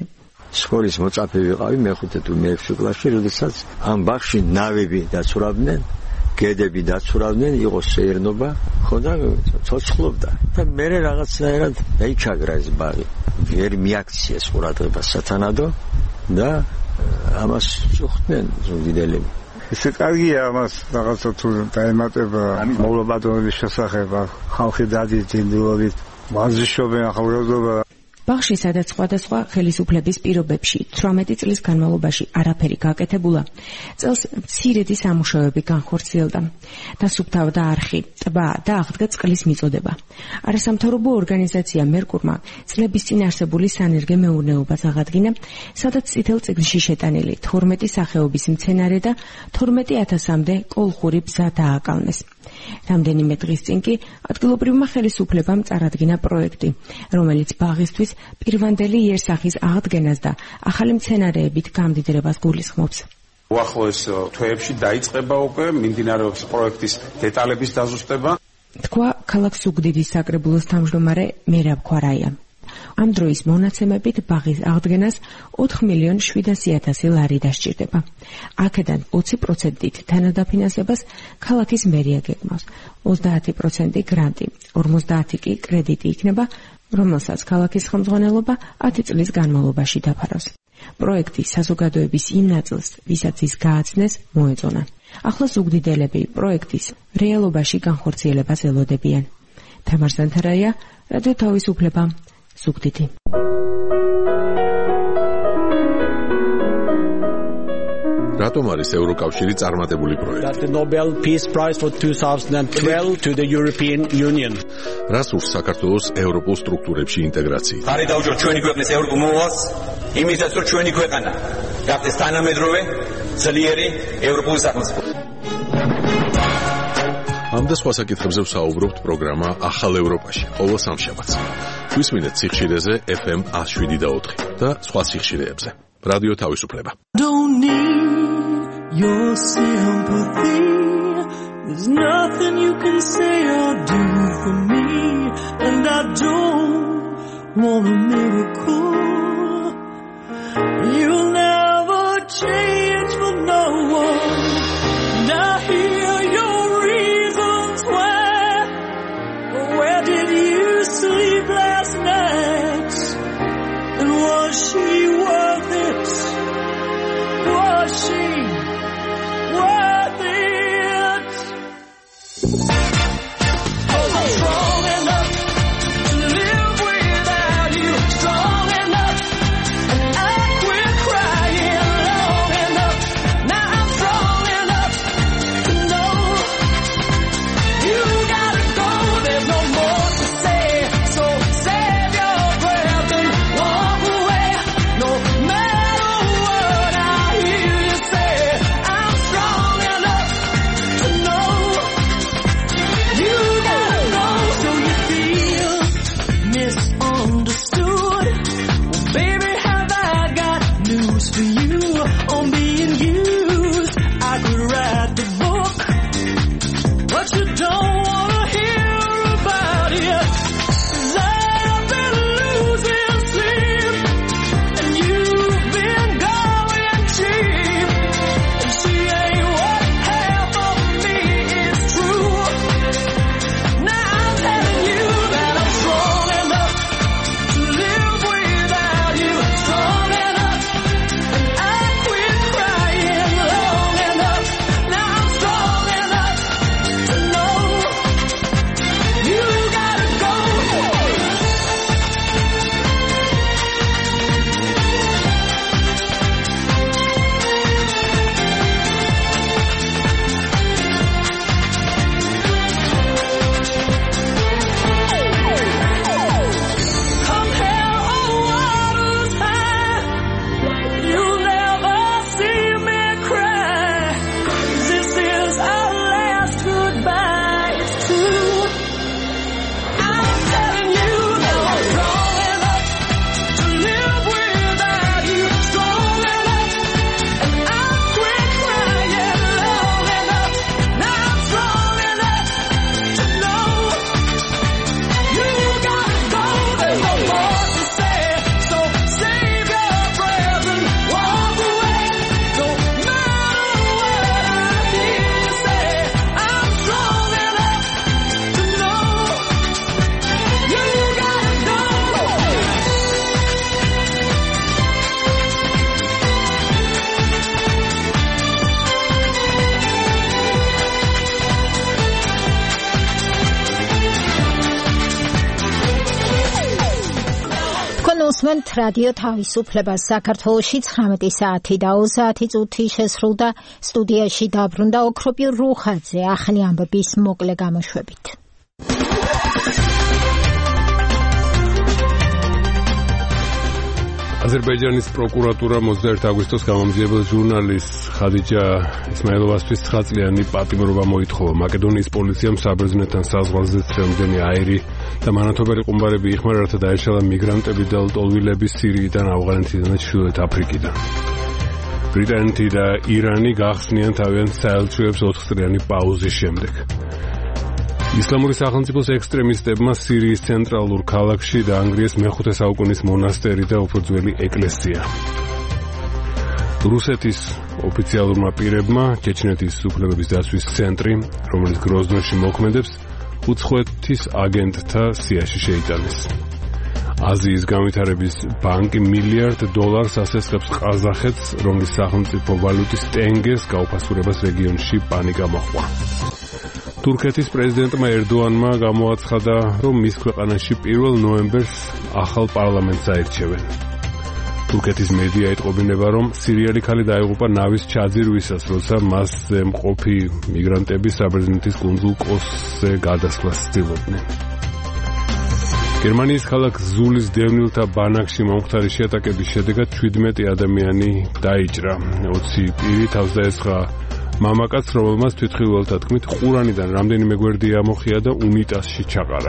სკოლის მოწაფე ვიყავი მეხუთე თუ მეექვსე კლასში, როდესაც ამ ბაღში ნავები დაცურავდნენ, გედები დაცურავდნენ, იყო სეირნობა, ხო და ცოცხლობდა. და მე რაღაცნაირად დაიჩაგრა ეს ბაღი. ვერ მიაქციეს ყურადღება სათანადო და ამას წუხდნენ ზუგდიდელები. ისე კარგია ამას რაღაცა თუ დაემატება მოვლენების შესახებ, ხალხი დადიდებულებით, ვარჯიშობენ ახალგაზრდობა. ბაღში სადაც სხვადასხვა ხელისუფლების პირობებში 18 წლის განმავლობაში არაფერი გაკეთებულა, წელს მცირედი სამუშაოები განხორციელდა. დასუფთავდა არხი, ტბა და აღდგა წყლის მიწოდება. არასამთავრობო ორგანიზაცია მერკურმა წლების წინ არსებული სანერგე მეურნეობას აღადგინა, სადაც წითელ წიგნში შეტანილი 12 სახეობის მცენარე და 12000-მდე კოლხური ბზა დააკალნეს. რამდენიმე დღის წინ კი ადგილობრივმა ხელისუფლებამ წარადგინა პროექტი, რომელიც ბაღისთვის პირვანდელი იერსახის აღდგენას და ახალი მცენარეებით გამდიდრებას გულისხმობს. უახლოეს თვეებში დაიწყება უკვე მიმდინარეობს პროექტის დეტალების დაზუსტება. თქვა ქალაქ ზუგდიდის საკრებულოს თავმჯდომარე მერაბ ქვარაია. ამ დროის მონაცემებით ბაღის აღდგენას 4.700.000 ლარი დასჭირდება. აქედან 20%-ით თანადაფინანსებას ქალაქის მერია გეგმავს, 30% გრანტი, 50% კი კრედიტი იქნება, რომელსაც ქალაქის ხელმძღვანელობა 10 წლის განმავლობაში დაფარავს. პროექტი საზოგადოების იმ ნაწილს, ვისაც ის გააცნეს, მოეწონა. ახლა ზუგდიდელები პროექტის რეალობაში განხორციელებას ელოდებიან. თამარ ზანთარაია, რადიო თავისუფლება, ზუგდიდი. რატომ არის ევროკავშირი წარმატებული პროექტი? The Nobel Peace Prize for 2012 to the European Union. რას ურს საქართველოს ევროპულ სტრუქტურებში ინტეგრაციით? ხარი დაუჭიროთ ჩვენი ქვეყნის ევროპულ მოვალს, იმისათვის რომ ჩვენი ქვეყანა გახდეს თანამედროვე, ძლიერი ევროპული სახელმწიფო. ამ და სხვა საკითხებზე ვსაუბრობთ პროგრამა ახალ ევროპაში, ყოველ სამშაბათს. გვისმინეთ სიხშირეზე FM 107.4 და სხვა სიხშირეებზე. რადიო თავისუფლება. Don't need your sympathy. There's nothing you can say or do for me, and I don't want a miracle. You'll never change for no one. And I hear your reasons why. Where did you sleep last night? And was she worth it? Was she worth it? Oh, I'm strong enough to live without you. Strong enough გისმენთ რადიო თავისუფლებას საქართველოში 19 საათი და 30 წუთი შესრულდა სტუდიაში დაბრუნდა ოქროპი რუხაძე ახალი ამბების მოკლე გამოშვებით. აზერბაიჯანის პროკურატურა 21 აგვისტოს გამომძიებელ ჟურნალისტ ხადიჯა ისმაილოვასთვის 9 წლიანი პატიმრობა მოითხოვა. მაკედონიის პოლიციამ საბერძნეთთან საზღვარზე წლამდენი აირი და მანათობარი ყუმბარები იხმარა, რათა დაეშალა მიგრანტები და ლტოლვილები სირიიდან, ავღანეთიდან და ჩრდილოეთ აფრიკიდან. ბრიტანეთი და ირანი გახსნიან თავიანთ საელჩოებს 4 წლიანი პაუზის შემდეგ. ისლამური სახელმწიფოს ექსტრემისტებმა სირიის ცენტრალურ ქალაქში დაანგრიეს მე-5 საუკუნის მონასტერი და უფრო ძველი ეკლესია. რუსეთის ოფიციალურმა პირებმა ჩეჩნეთის უფლებების დაცვის ცენტრი, რომელიც გროზნოში მოქმედებს, უცხოეთის აგენტთა სიაში შეიტანეს. აზიის განვითარების ბანკი $1 მილიარდ ასესხებს ყაზახეთს, რომლის სახელმწიფო ვალუტის ტენგეს გაუფასურებას რეგიონში პანიკა მოჰყვა. თურქეთის პრეზიდენტმა ერდოანმა გამოაცხადა, რომ მის ქვეყანაში 1 ნოემბერს ახალ პარლამენტს აირჩევენ. თურქეთის მედია ეტყობინება, რომ სირიელი ქალი დაიღუპა ნავის ჩაძირვისას, როცა მასზე მყოფი მიგრანტები საბერძნეთის კუნძულ კოსზე გადასვლას ცდილობდნენ. გერმანიის ქალაქ ზულის დევნილთა ბანაკში მომხდარი შეატაკების შედეგად 17 ადამიანი დაიჭრა. 20 პირი თავს დაესხა მამაკაცს, რომელმაც თვითმხილველთა თქმით ყურანიდან რამდენიმე გვერდი ამოხია და უნიტაზში ჩაყარა.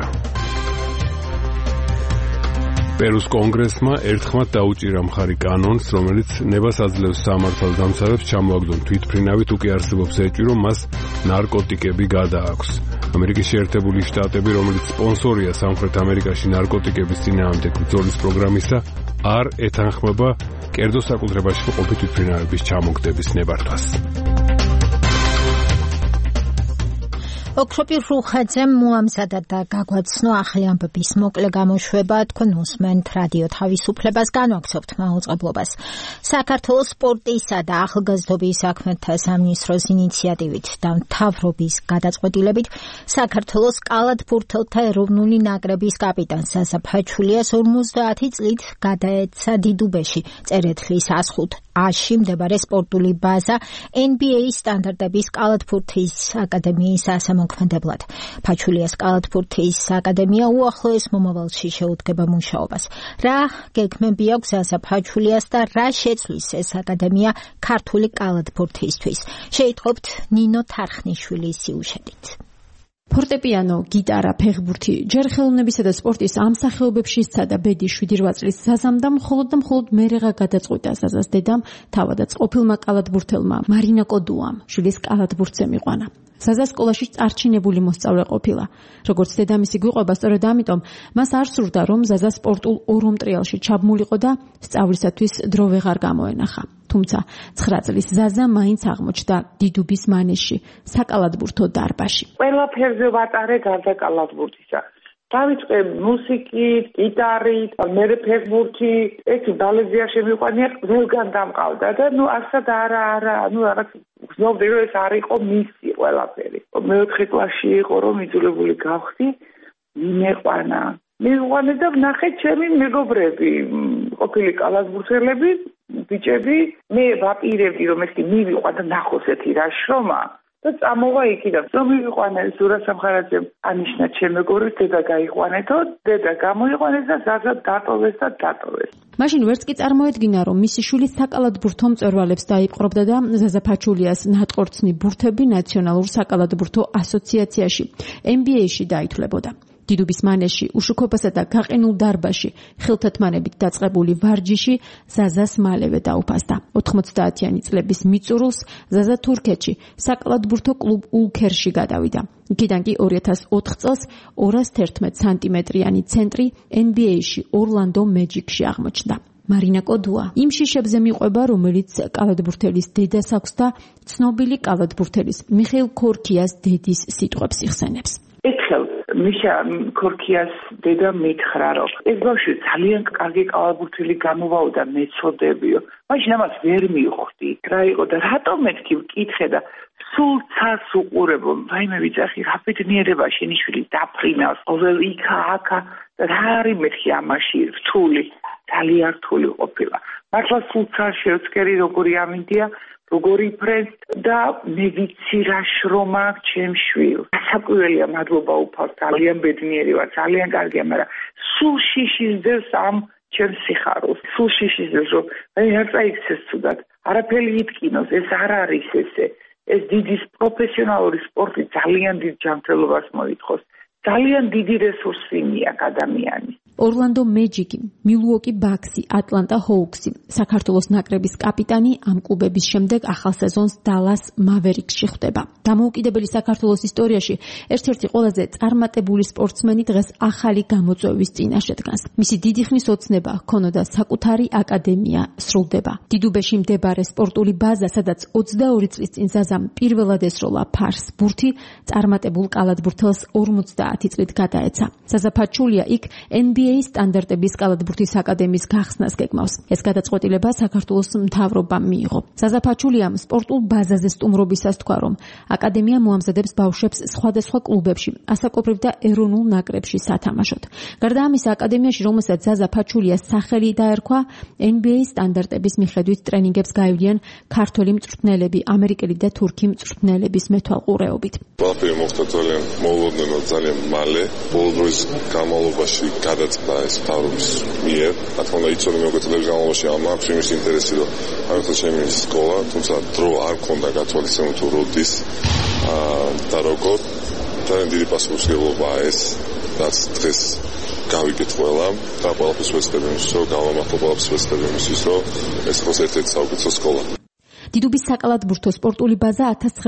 პერუს კონგრესმა ერთხმად დაუჭირა მხარი კანონს, რომელიც ნებას აძლევს სამართალ დამცავებს ჩამოაგდონ თვითმფრინავი, თუ კი არსებობს ეჭვი, რომ მას ნარკოტიკები გადააქვს. ამერიკის შეერთებული შტატები, რომელიც სპონსორია სამხრეთ ამერიკაში ნარკოტიკების წინააღმდეგ ბრძოლის პროგრამისა, არ ეთანხმება კერძო საკუთრებაში მყოფი თვითმფრინავების ჩამოგდების ნებართვას. ოქროპი რუხაძემ მოამზადა და გაგვაცნო ახალი ამბების მოკლე გამოშვება. თქვენ უსმენთ რადიო თავისუფლებას, განვაგრძობთ მაუწყებლობას. საქართველოს სპორტისა და ახალგაზრდობის საქმეთა სამინისტროს ინიციატივით და მთავრობის გადაწყვეტილებით საქართველოს კალათბურთელთა ეროვნული ნაკრების კაპიტანს ზაზა ფაჩულიას 50 წლით გადაეცა დიდუბეში წერეთლის ასხუთ A-ში მდებარე სპორტული ბაზა NBA სტანდარტების კალათბურთის აკადემიის ასამოქმედებლად. ფაჩულიას კალათბურთის აკადემია უახლოეს მომავალში შეუდგება მუშაობას. რა გეგმები აქვს ზაზა ფაჩულიას და რა შეცვლის ეს აკადემია ქართული კალათბურთისთვის? შეიტყობთ ნინო თარხნიშვილის სიუჟეტით. ფორტეპიანო, გიტარა, ფეხბურთი, ჯერ ხელოვნებისა და სპორტის ამ სახეობებში სცადა ბედი 7-8 წლის ზაზამ და მხოლოდ მერეღა გადაწყვიტა ზაზას დედამ, თავადაც ყოფილმა კალათბურთელმა მარინა კოდუამ, შვილის კალათბურთზე მიყვანა. ზაზა სკოლაში წარჩინებული მოსწავლე ყოფილა. როგორც დედამისი გვიყვება, სწორედ ამიტომ მას არ სურდა, რომ ზაზა სპორტულ ორომტრიალში ჩაბმულიყო და სწავლისათვის დრო ვეღარ გამოენახა. თუმცა 9 წლის ზაზა მაინც აღმოჩნდა დიდუბის მანეში, საკალათბურთო დარბაზში. ყველაფერზე ვატარე გარდა კალათბურთისა. დავიწყე მუსიკით, გიტარით, მერე ფეხბურთი, ეს ბალეტია შემიყვანია, ყველგან დამყავდა და ასად არა, რაღაც გზნობდი, რომ ეს არ იყო მისი ყველაფერი. მე-4 კლასში იყო, რომ იძულებული გავხდი, მიმეყვანა და ვნახე ჩემი მეგობრები, ყოფილი კალათბურთელები, ბიჭები, მე ვაპირებდი, რომ ეს მივიყვა და ნახოს ეთი რა შრომა. და წამოვა იქიდან, რომ მივიყვანა ზურა სამხარაძემ ანიშნა ჩემ მეგობრებს, დედა გაიყვანეთო, დედა გამოიყვანეს და ზაზა დატოვეს. მაშინ ვერც კი წარმოედგინა, რომ მისი შვილი საკალათბურთო მწვერვალებს დაიპყრობდა და ზაზა ფაჩულიას ნატყორცნი ბურთები ნაციონალურ საკალათბურთო ასოციაციაში, NBA-ში დაითვლებოდა. დიდუბის მანეში, უშუქობასა და გაყინულ დარბაზში, ხილთათმანებით დაწყებული ვარჯიში ზაზას მალევე დაუფასდა. 90-იანი წლების მიწურულს ზაზა თურქეთში, საკალათბურთო კლუბ ულქერში გადავიდა. იქიდან კი 2004 წელს 211 სანტიმეტრიანი ცენტრი NBA-ში, ორლანდო მეჯიკში აღმოჩნდა. მარინა კოდუა იმ შიშებზე მიყვება, რომელიც კალათბურთელის დედას აქვს და ცნობილი კალათბურთელის მიხეილ ქორქიას დედის სიტყვებს იხსენებს. ეთქელს მიშა ქორქიას დედა მითხრა რომ ეს ბავშვი ძალიან კარგი კალათბურთელი გამოვაოდა მეწოდებიო მაშინ ამას ვერ მივხვდი რა იყო და რატომ მეთქი ვკითხე და სულ ცას უყურებო ვაიმე ვიძახი რა ბედნიერება შენი შვილი დაფრინავს ყოველ იქა აქა და რა არის მეთქი ამაში რთული ძალიან რთული ყოფილა მართლა სულ ცას შევწკერი როგორი ამინდია როგორი ფრენდ და მე ვიცი რა შრომა ჩემს შვილს. საკურველია მადლობა უფალს ძალიან ბედნიერი ვარ, ძალიან კარგია, მაგრამ სულ შიშისძებს ამ ჩემს სიხარულს. სულ შიშისძებს რომ აი არ წაიქცეს თუდად. არაფერი იტკინოს, ეს არ არის ესე. ეს დიდი პროფესიონალური სპორტი ძალიან დიდ ჯანმრთელობას მოითხოვს. ძალიან დიდი რესურსი მიაქვს ადამიანის. ორლანდო მეჯიკი, მილუოკი ბაქსი, ატლანტა ჰოუქსი, საქართველოს ნაკრების კაპიტანი ამ კლუბების შემდეგ ახალ სეზონს დალას მავერიქსში ხვდება. დამოუკიდებელი საქართველოს ისტორიაში ერთ-ერთი ყველაზე წარმატებული სპორტსმენი დღეს ახალი გამოწვევის წინაშე დგას. მისი დიდი ხნის ოცნება ჰქონოდა საკუთარი აკადემია სრულდება. დიდუბეში მდებარე სპორტული ბაზა, სადაც 22 წლის წინ ზაზამ პირველად ესროლა ფარს ბურთი, წარმატებულ კალათბურთელს 50 წლით გადაეცა. ზაზა ფაჩულია იქ NBA სტანდარტების კალათბურთის აკადემიის გახსნას გეგმავს. ეს გადაწყვეტილება საქართველოს მთავრობამ მიიღო. ზაზა ფაჩულიამ სპორტულ ბაზაზე სტუმრობისას თქვა, რომ აკადემია მოამზადებს ბავშვებს სხვადასხვა კლუბებში, ასაკობრივ და ეროვნულ ნაკრებში სათამაშოდ. გარდა ამისა, აკადემიაში, რომელსაც ზაზა ფაჩულიას სახელი დაერქვა, NBA სტანდარტების მიხედვით ტრენინგებს გაივლიან ქართველი მწვრთნელები, ამერიკელი და თურქი მწვრთნელების მეთვალყურეობით. ყველაფერი მოხდა ძალიან მოულოდნელად, ძალიან მალე. ბოლო დროის განმავლობაში გადაწყდა ეს თავრობის მიერ. რა თქმა უნდა, იცოდი მეგობრების განმავლობაში ამაქვს იმის ინტერესი, რომ აერთო ჩემი სკოლა, თუმცა დრო არ მქონდა გათვალისწინებული თუ როდის და როგორ ძალიან დიდი პასუხისმგებლობაა ეს, რაც დღეს გავიგეთ ყველა და ყველაფერს ვეცდები იმისთვის, რომ გავამართლო ყველაფერს ვეცდები იმისთვის, რომ ეს იყოს ერთ-ერთი საუკეთესო სკოლა. დიდუბის საკალათბურთო სპორტული ბაზა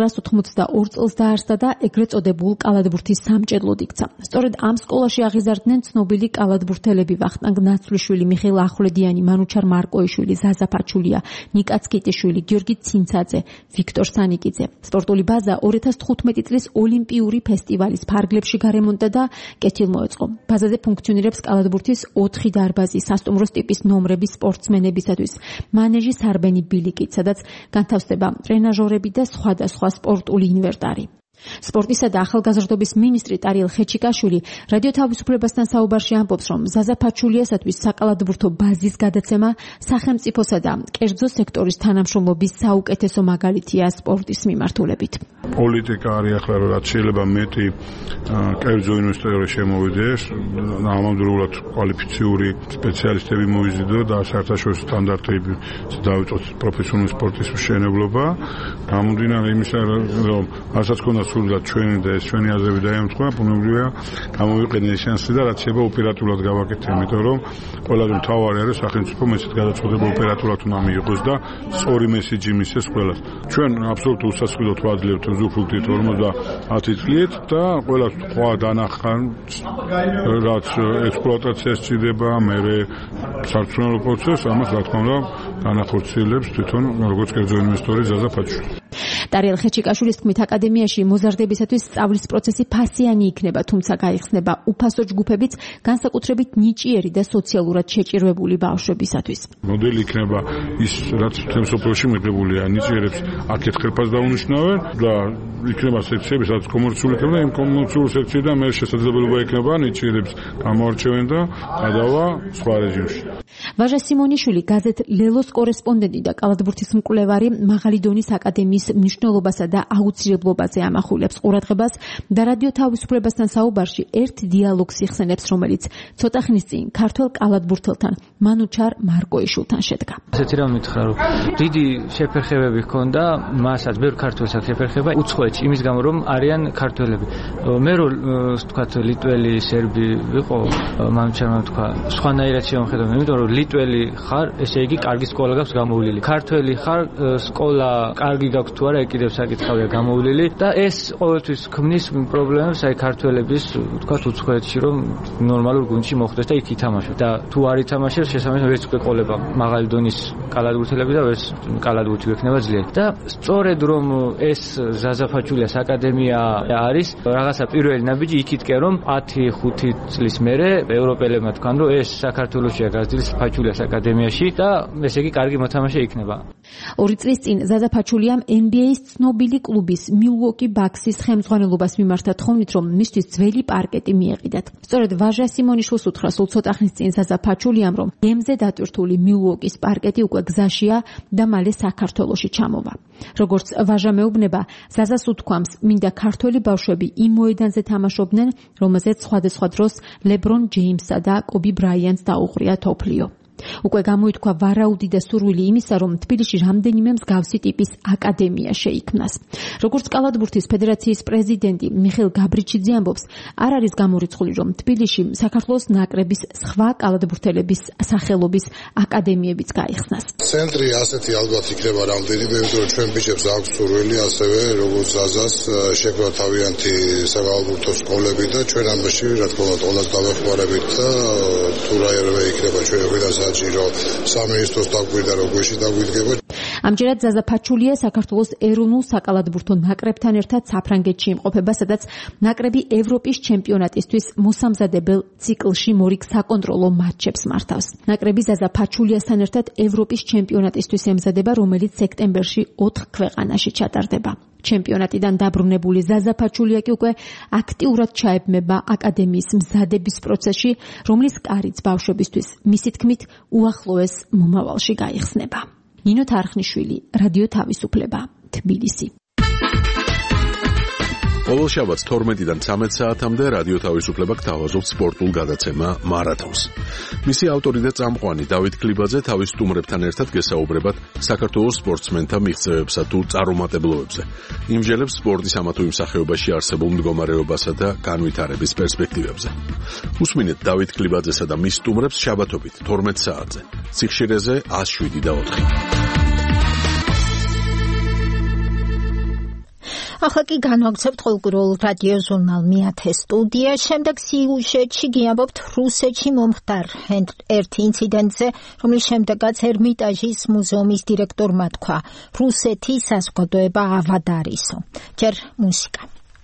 1982 წელს დაარსდა და ეგრეთ წოდებულ კალათბურთის სამჭედლოდ იქცა. სწორედ ამ სკოლაში აღიზარდნენ ცნობილი კალათბურთელები ვახტანგ ნაცვლიშვილი, მიხეილ ახვლედიანი, მანუჩარ მარკოიშვილი, ზაზა ფაჩულია, ნიკა ცკიტიშვილი, გიორგი ცინცაძე, ვიქტორ სანიკიძე. სპორტული ბაზა 2015 წლის ოლიმპიური ფესტივალის ფარგლებში გარემონტდა და კეთილ მოეწყო. ბაზაზე ფუნქციონირებს კალათბურთის 4 დარბაზი, სასტუმროს ტიპის ნომრები სპორტსმენებისათვის, მანეჟი სარბენი ბილიკით, სადაც განთავსდება ტრენაჟორები და სხვადასხვა სპორტული ინვენტარი. სპორტისა და ახალგაზრდობის მინისტრი ტარიელ ხეჩიკაშვილი რადიო თავისუფლებასთან საუბარში ამბობს, რომ ზაზა ფაჩულიასათვის საკალათბურთო ბაზის გადაცემა სახელმწიფოსა და კერძო სექტორის თანამშრომლობის საუკეთესო მაგალითია სპორტის მიმართულებით. პოლიტიკა არის ახლა რაც შეიძლება მეტი კერძო ინვესტორები შემოვიდეს, ამამდროულად კვალიფიციური სპეციალისტები მოვიზიდო და საერთაშორისო სტანდარტები დავიწყოთ პროფესიონალური სპორტის მშენებლობა. გამომდინარე იმისა, რომ ასაც ქონდა სულაც ჩვენი და ეს ჩვენი აზრები დაემთხვა, ბუნებრივია გამოვიყენე ეს შანსი და რაც შეიძლება ოპერატულად გავაკეთე, იმიტომ რომ ყველაზე მთავარი არის სახელმწიფო მესეთ გადაწყვეტილება ოპერატულად უნდა მიიღოს და სწორი მესიჯი მისცეს ყველას. ჩვენ აბსოლუტურად უსასყიდლოდ ვაძლევთ ზუფხულით 50 წლით და ყველა სხვა დანახან რაც ექსპლუატაციას სჭირდება, მერე სარწმუნო პროცესს, ამას რა თქმა უნდა განახორციელებს თვითონ როგორც კერძო ინვესტორი ზაზა ფაჩული. ტარიელ ხეჩიკაშვილის თქმით, აკადემიაში მოზარდებისათვის სწავლის პროცესი ფასიანი იქნება, თუმცა გაიხსნება უფასო ჯგუფებიც, განსაკუთრებით ნიჭიერი და სოციალურად შეჭირვებული ბავშვებისათვის. მოდელი იქნება ის, რაც თემსოფლოში მიღებულია, ნიჭიერებს აქეთ ხელფას დაუნიშნავენ და იქნება სექციები, სადაც კომერციული იქნება, იმ კომერციულ სექციიდან მე შესაძლებლობა იქნება ნიჭიერებს გამოვარჩევენ და გადავა სხვა რეჟიმში. ვაჟა სიმონიშვილი, გაზეთ ლელოს კორესპონდენტი და კალათბურთის მკვლევარი, მაღალი დონის აკადემიის მნიშვნელობასა და აუცილებლობაზე ამახვილებს ყურადღებას და რადიო თავისუფლებასთან საუბარში ერთ დიალოგს იხსენებს, რომელიც ცოტა ხნის წინ ქართველ კალათბურთელთან მანუჩარ მარკოიშვილთან შედგა. ესეთი რამ მითხრა, რომ დიდი შეფერხებები ჰქონდა მასაც, ბევრ ქართველს აქვს შეფერხება უცხოეთში, იმის გამო რომ არიან ქართველები. მე რო ვთქვათ ლიტველი, სერბი ვიყო, მანუჩარმა თქვა, სხვანაირად შევხედავ, იმიტომ რომ მჭიდველი ხარ, ესე იგი კარგი სკოლა გაქვს გამოვლილი. ქართველი ხარ, სკოლა კარგი გაქვს თუ არა, კიდევ საკითხავია გამოვლილი და ეს ყოველთვის ქმნის პრობლემებს აი ქართველების, ვთქვათ, უცხოეთში რომ ნორმალურ გუნდში მოხვდეს და იქ ითამაშოს. და თუ არ ითამაშებს, შესაბამისად ვერც გვეყოლება მაღალი დონის კალათბურთელები და ვერც კალათბურთი გვექნება ძლიერი. და სწორედ რომ ეს ზაზაფაჩულიას აკადემია არის, რაღაცა პირველი ნაბიჯი იქითკენ რომ 10-5 წლის მერე ევროპელებმა თქვან რომ ეს საქართველოშია გაზრდილ ფაჩულიას აკადემიაში და ესე იგი კარგი მოთამაშე იქნება. 2 წლის წინ ზაზა ფაჩულიამ NBA-ის ცნობილი კლუბის Milwaukee Bucks-ის ხელმძღვანელობას მიმართა თხოვნით, რომ მისთვის ძველი პარკეტი მიეყიდათ. სწორედ ვაჟა სიმონიშვილს უთხრა სულ ცოტა ხნის წინ ზაზა ფაჩულიამ, რომ გემზე დატვირთული Milwaukee-ის პარკეტი უკვე გზაშია და მალე საქართველოში ჩამოვა. როგორც ვაჟა მეუბნება, ზაზას უთქვამს, მინდა ქართველი ბავშვები იმ მოედანზე თამაშობდნენ, რომელზეც სხვადასხვა დროს LeBron James-ს და Kobe Bryant-ს დაუღრია თოფლიო. უკვე გამოითქვა ვარაუდი და სურვილი იმისა, რომ თბილისში რამდენიმე მსგავსი ტიპის აკადემია შეიქმნას. როგორც კალათბურთის ფედერაციის პრეზიდენტი მიხეილ გაბრიჩიძე ამბობს, არ არის გამორიცხული, რომ თბილისში საქართველოს ნაკრების სხვა კალათბურთელების სახელობის აკადემიებიც გაიხსნას. ცენტრი ასეთი ალბათ იქნება რამდენიმე, იმიტომ რომ ჩვენ ბიჭებს აქვს სურვილი ასევე როგორც ზაზას შექმნა თავიანთი საკალათბურთო სკოლები და ჩვენ ამაში რა თქმა უნდა ყველას დავეხმარებით და თუ რაიმე იქნება ჩვენ გვიდა საჭირო სამინისტროს დაგვირდა როგოში დაგვიდგება. ამჯერად ზაზა ფაჩულია საქართველოს ეროვნულ საკალათბურთო ნაკრებთან ერთად საფრანგეთში იმყოფება, სადაც ნაკრები ევროპის ჩემპიონატისთვის მოსამზადებელ ციკლში მორიგ საკონტროლო მატჩებს მართავს. ნაკრები ზაზა ფაჩულიასთან ერთად ევროპის ჩემპიონატისთვის ემზადება, რომელიც სექტემბერში 4 ქვეყანაში ჩატარდება. ჩემპიონატიდან დაბრუნებული ზაზა ფაჩულია კი უკვე აქტიურად ჩაებმება აკადემიის მზადების პროცესში, რომლის კარიც ბავშვებისთვის მისი თქმით უახლოეს მომავალში გაიხსნება. ნინო თარხნიშვილი, რადიო თავისუფლება, თბილისი. ყოველ შაბათს 12-დან 13 საათამდე რადიო თავისუფლება გთავაზობს სპორტულ გადაცემა მარათონს. მისი ავტორი და წამყვანი დავით კლიბაძე თავის სტუმრებთან ერთად გესაუბრებათ საქართველოს სპორტსმენთა მიღწევებსა თუ წარუმატებლობებზე. იმჯელებს სპორტის ამა თუ იმ სახეობაში არსებულ მდგომარეობასა და განვითარების პერსპექტივებზე. უსმინეთ დავით კლიბაძესა და მის სტუმრებს შაბათობით 12 საათზე. სიხშირეზე 107.4. ახლა კი განვაგრძობთ ყოველკვირეულ რადიო ჟურნალ მეათე სტუდია. შემდეგ სიუჟეტში გიამბობთ რუსეთში მომხდარ ერთ ინციდენტზე, რომლის შემდეგაც ერმიტაჟის მუზეუმის დირექტორმა თქვა, რუსეთი საზოგადოება ავადარისო. ჯერ მუსიკა.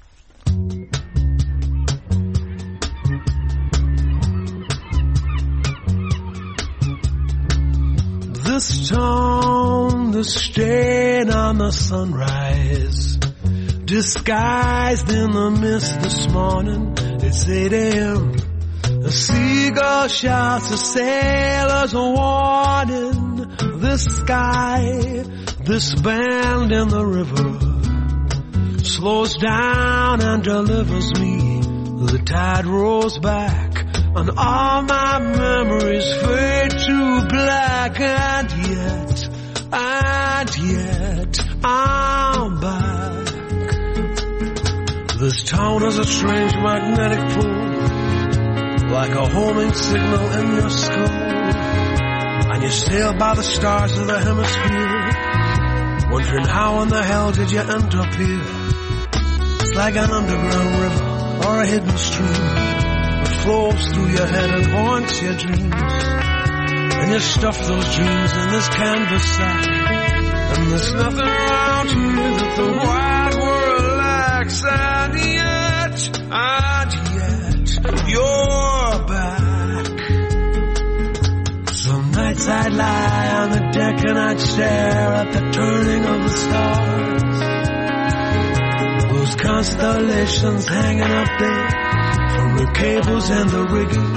This town, the stain on the sunrise, disguised in the mist this morning. It's 8 a.m. A seagull shouts a sailor's warning. This sky, this bend in the river, slows down and delivers me. The tide rolls back and all my memories fade to black. And yet, I'm back. This town is a strange magnetic pull, like a homing signal in your skull. And you sail by the stars of the hemisphere, wondering how in the hell did you end up here? It's like an underground river or a hidden stream that flows through your head and haunts your dreams. And you stuff those dreams in this canvas sack, and there's nothing around here that the wide world lacks. And yet, you're back. Some nights I'd lie on the deck and I'd stare at the turning of the stars. Those constellations hanging up there from the cables and the rigging.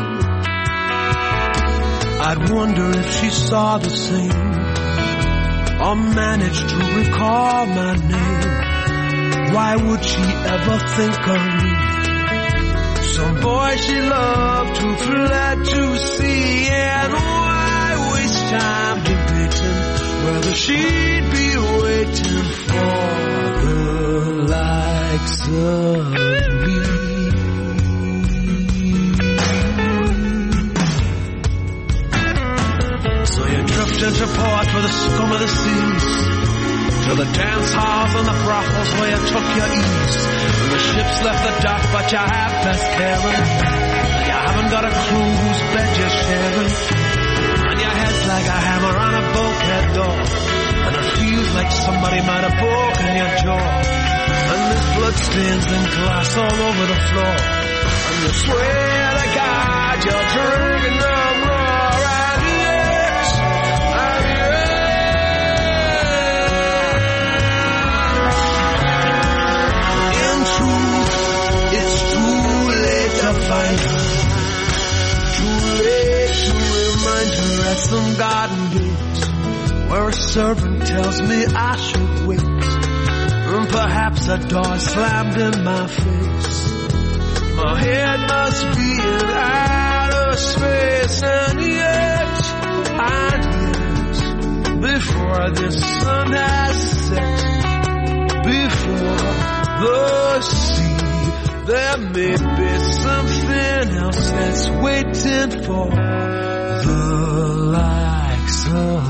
I'd wonder if she saw the same or managed to recall my name. Why would she ever think of me? Some boy she loved who fled to sea. And why waste time debating whether she'd be waiting for the likes of me? chieftains report for the scum of the seas, to the dance halls and the brothels where you took your ease. When the ships left the dock, but you have best caring, and you haven't got a clue whose bed you're sharing. And your head's like a hammer on a bulkhead door, and it feels like somebody might have broken your jaw. And there's bloodstains and glass all over the floor, and you swear to God you're drinking no more. And yes, and in truth, it's too late to find her, too late to remind her at some garden gate, where a servant tells me I should wait. And perhaps a door slammed in my face. My head must be in outer space. And yet, before the sun has set, before the sea, there may be something else that's waiting for the likes of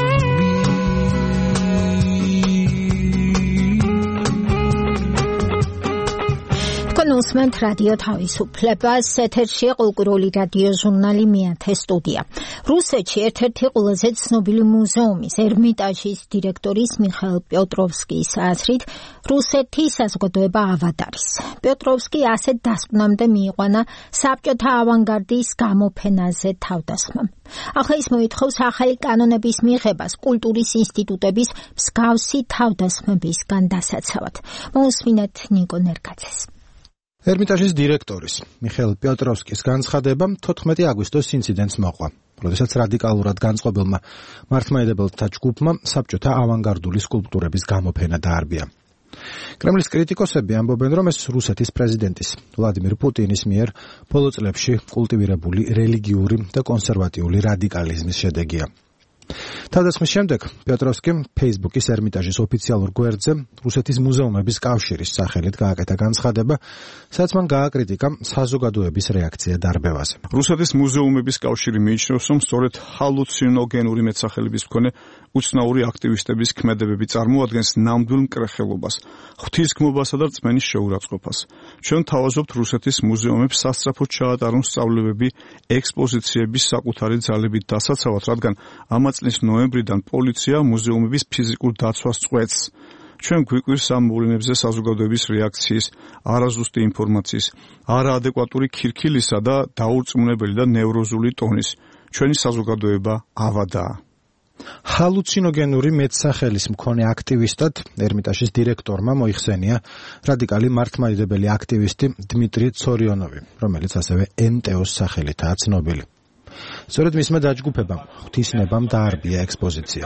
უსმენთ რადიო თავისუფლებას, ეთერში კულტურული რადიო ჟურნალი მეათე სტუდია. რუსეთში ერთ-ერთი ყველაზე ცნობილი მუზეუმის ერმიტაჟის დირექტორის მიხაილ პიოტროვსკის აზრით, რუსეთი საზოგადოება ავად არის. პიოტროვსკი ასეთ დასკვნამდე მიიყვანა საბჭოთა ავანგარდის გამოფენაზე თავდასხმამ. ახლა ის მოითხოვს ახალი კანონების მიღებას კულტურის ინსტიტუტების მსგავსი თავდასხმებისგან დასაცავად. მოусმინეთ ნიკო ნერკაძეს. ერმიტაჟის დირექტორის მიხაილ პიოტროვსკის განცხადება 14 აგვისტოს ინციდენტს მოყვა, როდესაც რადიკალურად განწყობილმა მართლმადიდებელთა ჯგუფმა საბჭოთა ავანგარდული სკულპტურების გამოფენა დაარბია. კრემლის კრიტიკოსები ამბობენ, რომ ეს რუსეთის პრეზიდენტის ვლადიმირ პუტინის მიერ ბოლო წლებში კულტივირებული რელიგიური და კონსერვატიული რადიკალიზმის შედეგია. თავდასხმის შემდეგ პიოტროვსკიმ Facebook-ის ერმიტაჟის ოფიციალურ გვერდზე რუსეთის მუზეუმების კავშირის სახელით გააკეთა განცხადება, სადაც მან გააკრიტიკა საზოგადოების რეაქცია დარბევაზე. რუსეთის მუზეუმების კავშირი მიიჩნევს, რომ სწორედ ჰალუცინოგენური მეტსახელების მქონე უცნაური აქტივისტების ქმედებები წარმოადგენს ნამდვილ მკრეხელობას, ღვთისგმობასა და რწმენის შეურაცხყოფას. ჩვენ თავაზობთ რუსეთის მუზეუმებს სასწრაფოდ ჩაატარონ სწავლებები ექსპოზიციების საკუთარი ძალებით დასაცავად, რადგან ამ წლის ნოემბრიდან პოლიცია მუზეუმების ფიზიკურ დაცვას წყვეტს. ჩვენ გვიკვირს ამ მოვლენებზე საზოგადოების რეაქციის, არაზუსტი ინფორმაციის, არაადეკვატური ქირქილისა და დაურწმუნებელი და ნევროზული ტონის. ჩვენი საზოგადოება ავადაა. ჰალუცინოგენური მეტსახელის მქონე აქტივისტად ერმიტაჟის დირექტორმა მოიხსენია რადიკალი მართლმადიდებელი აქტივისტი დმიტრი ცორიონოვი, რომელიც ასევე NTO-ს სახელითაა ცნობილი. სწორედ მისმა დაჯგუფებამ ღვთისნებამ დაარბია ექსპოზიცია.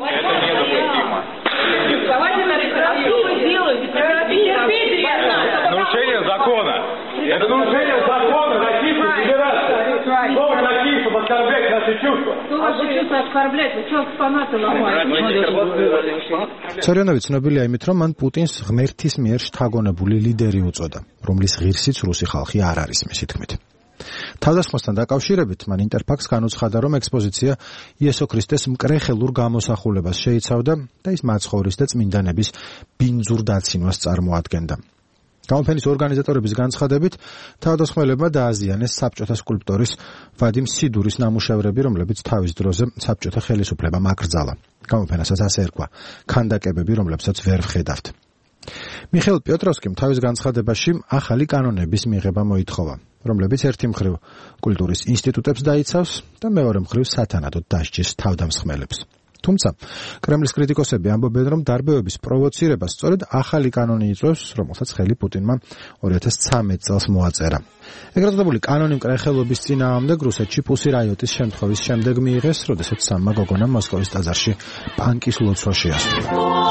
ცორიონოვი ცნობილია იმით, რომ მან პუტინს ღმერთის მიერ შთაგონებული ლიდერი უწოდა, რომლის ღირსიც რუსი ხალხი არ არის მისი თქმით. თავდასხმასთან დაკავშირებით მან ინტერფაქს განუცხადა, რომ ექსპოზიცია იესო ქრისტეს მკრეხელურ გამოსახულებას შეიცავდა და ის მაცხოვრის და წმინდანების ბინძურ დაცინვას წარმოადგენდა. გამოფენის ორგანიზატორების განცხადებით, თავდასხმელებმა დააზიანეს საბჭოთა სკულპტორის ვადიმ სიდურის ნამუშევრები, რომლებიც თავის დროზე საბჭოთა ხელისუფლებამ აკრძალა. გამოფენასაც ასე ერქვა ქანდაკებები, რომლებსაც ვერ ვხედავთ. მიხაილ პიოტროვსკიმ თავის განცხადებაში ახალი კანონების მიღება მოითხოვა, რომლებიც ერთი მხრივ კულტურის ინსტიტუტებს დაიცავს და მეორე მხრივ სათანადოდ დასჯის თავდამსხმელებს. თუმცა კრემლის კრიტიკოსები ამბობენ, რომ დარბევების პროვოცირებას სწორედ ახალი კანონი იწვევს, რომელსაც ხელი პუტინმა 2013 წელს მოაწერა. ეგრეთ წოდებული კანონი მკრეხელობის წინააღმდეგ რუსეთში პუსი რაიოტის შემთხვევის შემდეგ მიიღეს, როდესაც სამმა გოგონამ მოსკოვის ტაძარში პანკის ლოცვა შეასრულა.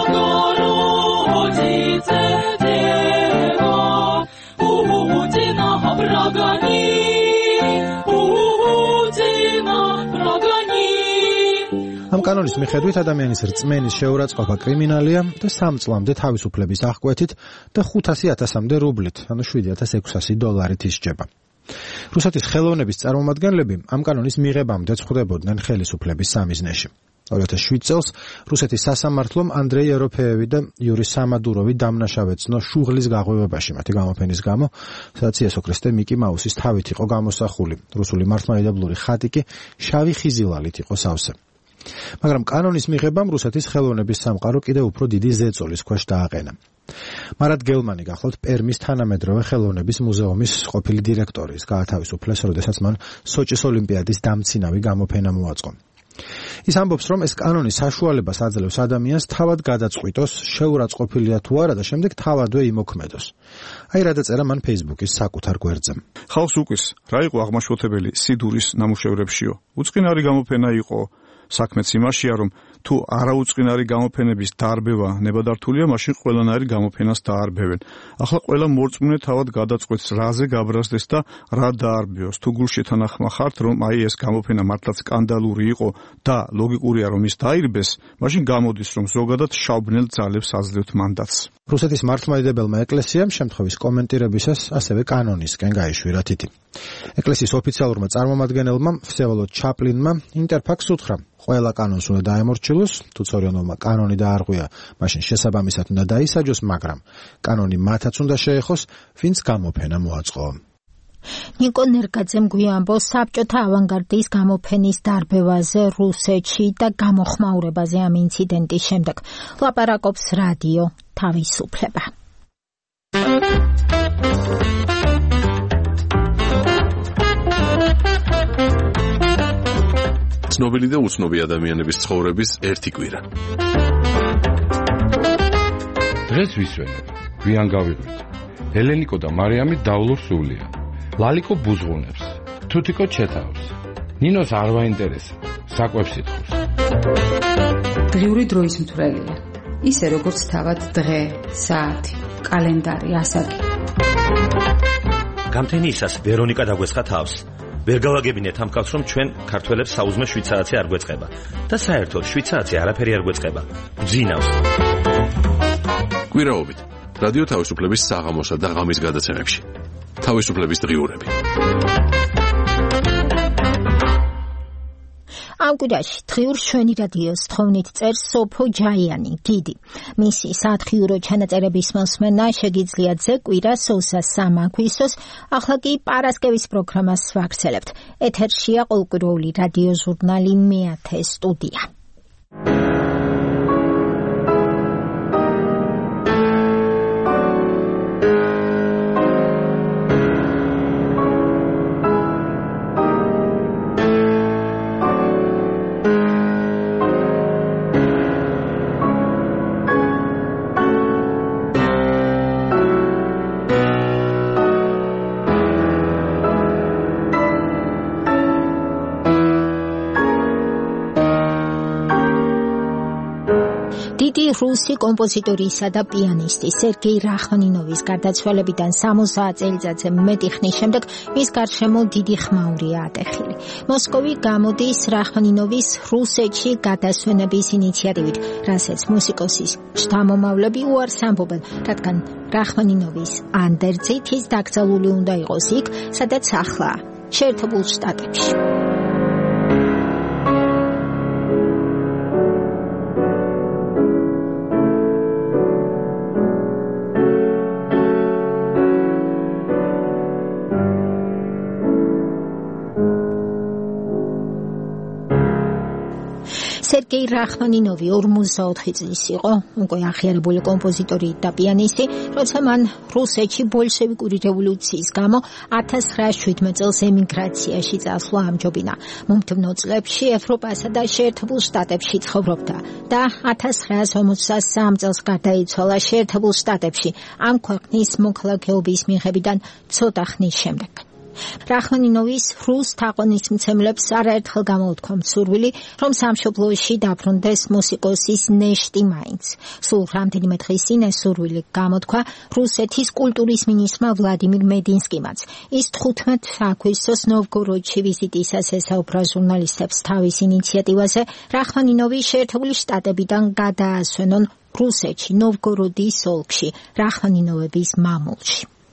ამ კანონის მიხედვით ადამიანის რწმენის შეურაცხყოფა კრიმინალია და 3 წლამდე თავისუფლების აღკვეთით და 500,000-მდე რუბლით, ანუ $7,600 ისჯება. რუსეთის ხელოვნების წარმომადგენლები ამ კანონის მიღებამდე ხვდებოდნენ ხელისუფლების სამიზნეში. 2007 წელს რუსეთის სასამართლომ ანდრეი ეროფეევი და იური სამადუროვი დამნაშავეცნო შუღლის გაღვივებაში მათი გამოფენის გამო, სადაც იესო ქრისტე მიკი მაუსის თავით იყო გამოსახული. რუსული მართლმადიდებლური ხატი კი შავი ხიზილალით იყო სავსე. მაგრამ კანონის მიღებამ რუსეთის ხელოვნების სამყარო კიდევ უფრო დიდი ზეწოლის ქვეშ დააყენა. მარად გელმანი გახლავთ პერმის თანამედროვე ხელოვნების მუზეუმის ყოფილი დირექტორი, გაათავისუფლეს, როდესაც მან სოჭის ოლიმპიადის დამცინავი გამოფენა მოაწყო. ის ამბობს, რომ ეს კანონი საშუალებას აძლევს ადამიანს თავად გადაწყვიტოს, შეურაცხყოფილია თუ არა და შემდეგ თავადვე იმოქმედოს. აი რა დაწერა მან Facebook-ის საკუთარ გვერდზე. ხალხს უკის, რა იყო აღმაშფოთებელი სიდურის ნამუშევრებშიო? უწყინარი გამოფენა იყო. საქმეც იმაშია, რომ თუ არაუწყინარი გამოფენების დარბევა ნებადართულია, მაშინ ყველანაირი გამოფენას დაარბევენ. ახლა ყველა მორწმუნე თავად გადაწყვეტს, რაზე გაბრაზდეს და რა დაარბევოს. თუ გულშეთანახმა ხართ, რომ აი ეს გამოფენა მართლაც სკანდალური იყო და ლოგიკურია, რომ ის დაირბეს, მაშინ გამოდის, რომ ზოგადად შავბნელ ძალებს აძლევთ მანდატს. რუსეთის მართლმადიდებელმა ეკლესიამ შემთხვევის კომენტირებისას ასევე კანონისკენ გაიშვირა თითი. ეკლესიის ოფიციალურმა წარმომადგენელმა ვსევოლოდ ჩაპლინმა ინტერფაქს უთხრა, ყველა კანონს უნდა დაემორჩილოს, თუ ცორიონოვმა კანონი დაარღვია, მაშინ შესაბამისად უნდა დაისაჯოს, მაგრამ კანონი მათაც უნდა შეეხოს, ვინც გამოფენა მოაწყო. ნიკო ნერგაძემ გვიამბოს საბჭოთა ავანგარდის გამოფენის დარბევაზე რუსეთში და გამოხმაურებაზე ამ ინციდენტის შემდეგ. ლაპარაკობს რადიო თავისუფლება. ცნობილი და უცნობი ადამიანების ცხოვრების ერთი კვირა. დღეს ვისვენებ, გვიან გავიღვით. ელენიკო და მარიამი დავლურ სულია. ლალიკო ბუზღუნებს, თუთიკო ჩეთავს. ნინოს არ ვაინტერესებს, საკვებს ითხოვს. დღიური დროის მთვრელია. ისე როგორც თავად დღე, საათი, კალენდარი, ასაკი. გამთენიისას ვერონიკა დაგვესხა თავს. ვერ გავაგებინეთ ამ კაცს, რომ ჩვენ ქართველებს საუზმე შვიცარაცი არ გვეწყება და საერთოდ შვიცარაცი არაფერი არ გვეწყება. გძინავს. კვირაობით რადიო თავისუფლების საღამოსა და ღამის გადაცემებში. თავისუფლების დღიურები. ამ კვირაში დღიურ ჩვენი რადიოს თხოვნით წერს სოფო ჯაიანი, გიდი. მისი სათხიურო ჩანაწერების მოსმენა შეგიძლიათ ზე კვირა სოუსა სამაქვისოს, ახლა კი პარასკევის პროგრამას ვაგრძელებთ. ეთერშია ყოველკვირეული რადიო ჟურნალი მეათე სტუდია. რუსი კომპოზიტორისა და პიანისტი სერგეი რახმანინოვის გარდაცვალებიდან 60 წელიწადზე მეტი ხნის შემდეგ მის გარშემო დიდი ხმაურია ატეხილი. მოსკოვი გამოდის რახმანინოვის რუსეთში გადასვენების ინიციატივით, რასაც მუსიკოსის შთამომავლები უარს ამბობენ, რადგან რახმანინოვის ანდერძით ის დაკრძალული უნდა იყოს იქ, სადაც ახლა შეერთებულ შტატებში. სერგეი რახმანინოვი 54 წლის იყო, უკვე აღიარებული კომპოზიტორი და პიანისტი, როცა მან რუსეთში ბოლშევიკური რევოლუციის გამო 1917 წელს ემიგრაციაში წასვლა ამჯობინა. მომდევნო წლებში ევროპასა და შეერთებულ შტატებში ცხოვრობდა და 1953 წელს გარდაიცვალა შეერთებულ შტატებში ამ ქვეყნის მოქალაქეობის მიღებიდან ცოტა ხნის შემდეგ. რახმანინოვის რუს თაყვანისმცემლებს არაერთხელ გამოუთქვა მსურვილი, რომ სამშობლოში დაბრუნდეს მუსიკოსის ნეშტი მაინც. სულ რამდენიმე დღის წინ ეს სურვილი გამოთქვა რუსეთის კულტურის მინისტრმა ვლადიმირ მედინსკიმაც. ის 15 აგვისტოს ნოვგოროდში ვიზიტისას ესაუბრა ჟურნალისტებს თავის ინიციატივაზე, რახმანინოვის შეერთებული შტატებიდან გადაასვენონ რუსეთში, ნოვგოროდის ოლქში, რახმანინოვების მამულში.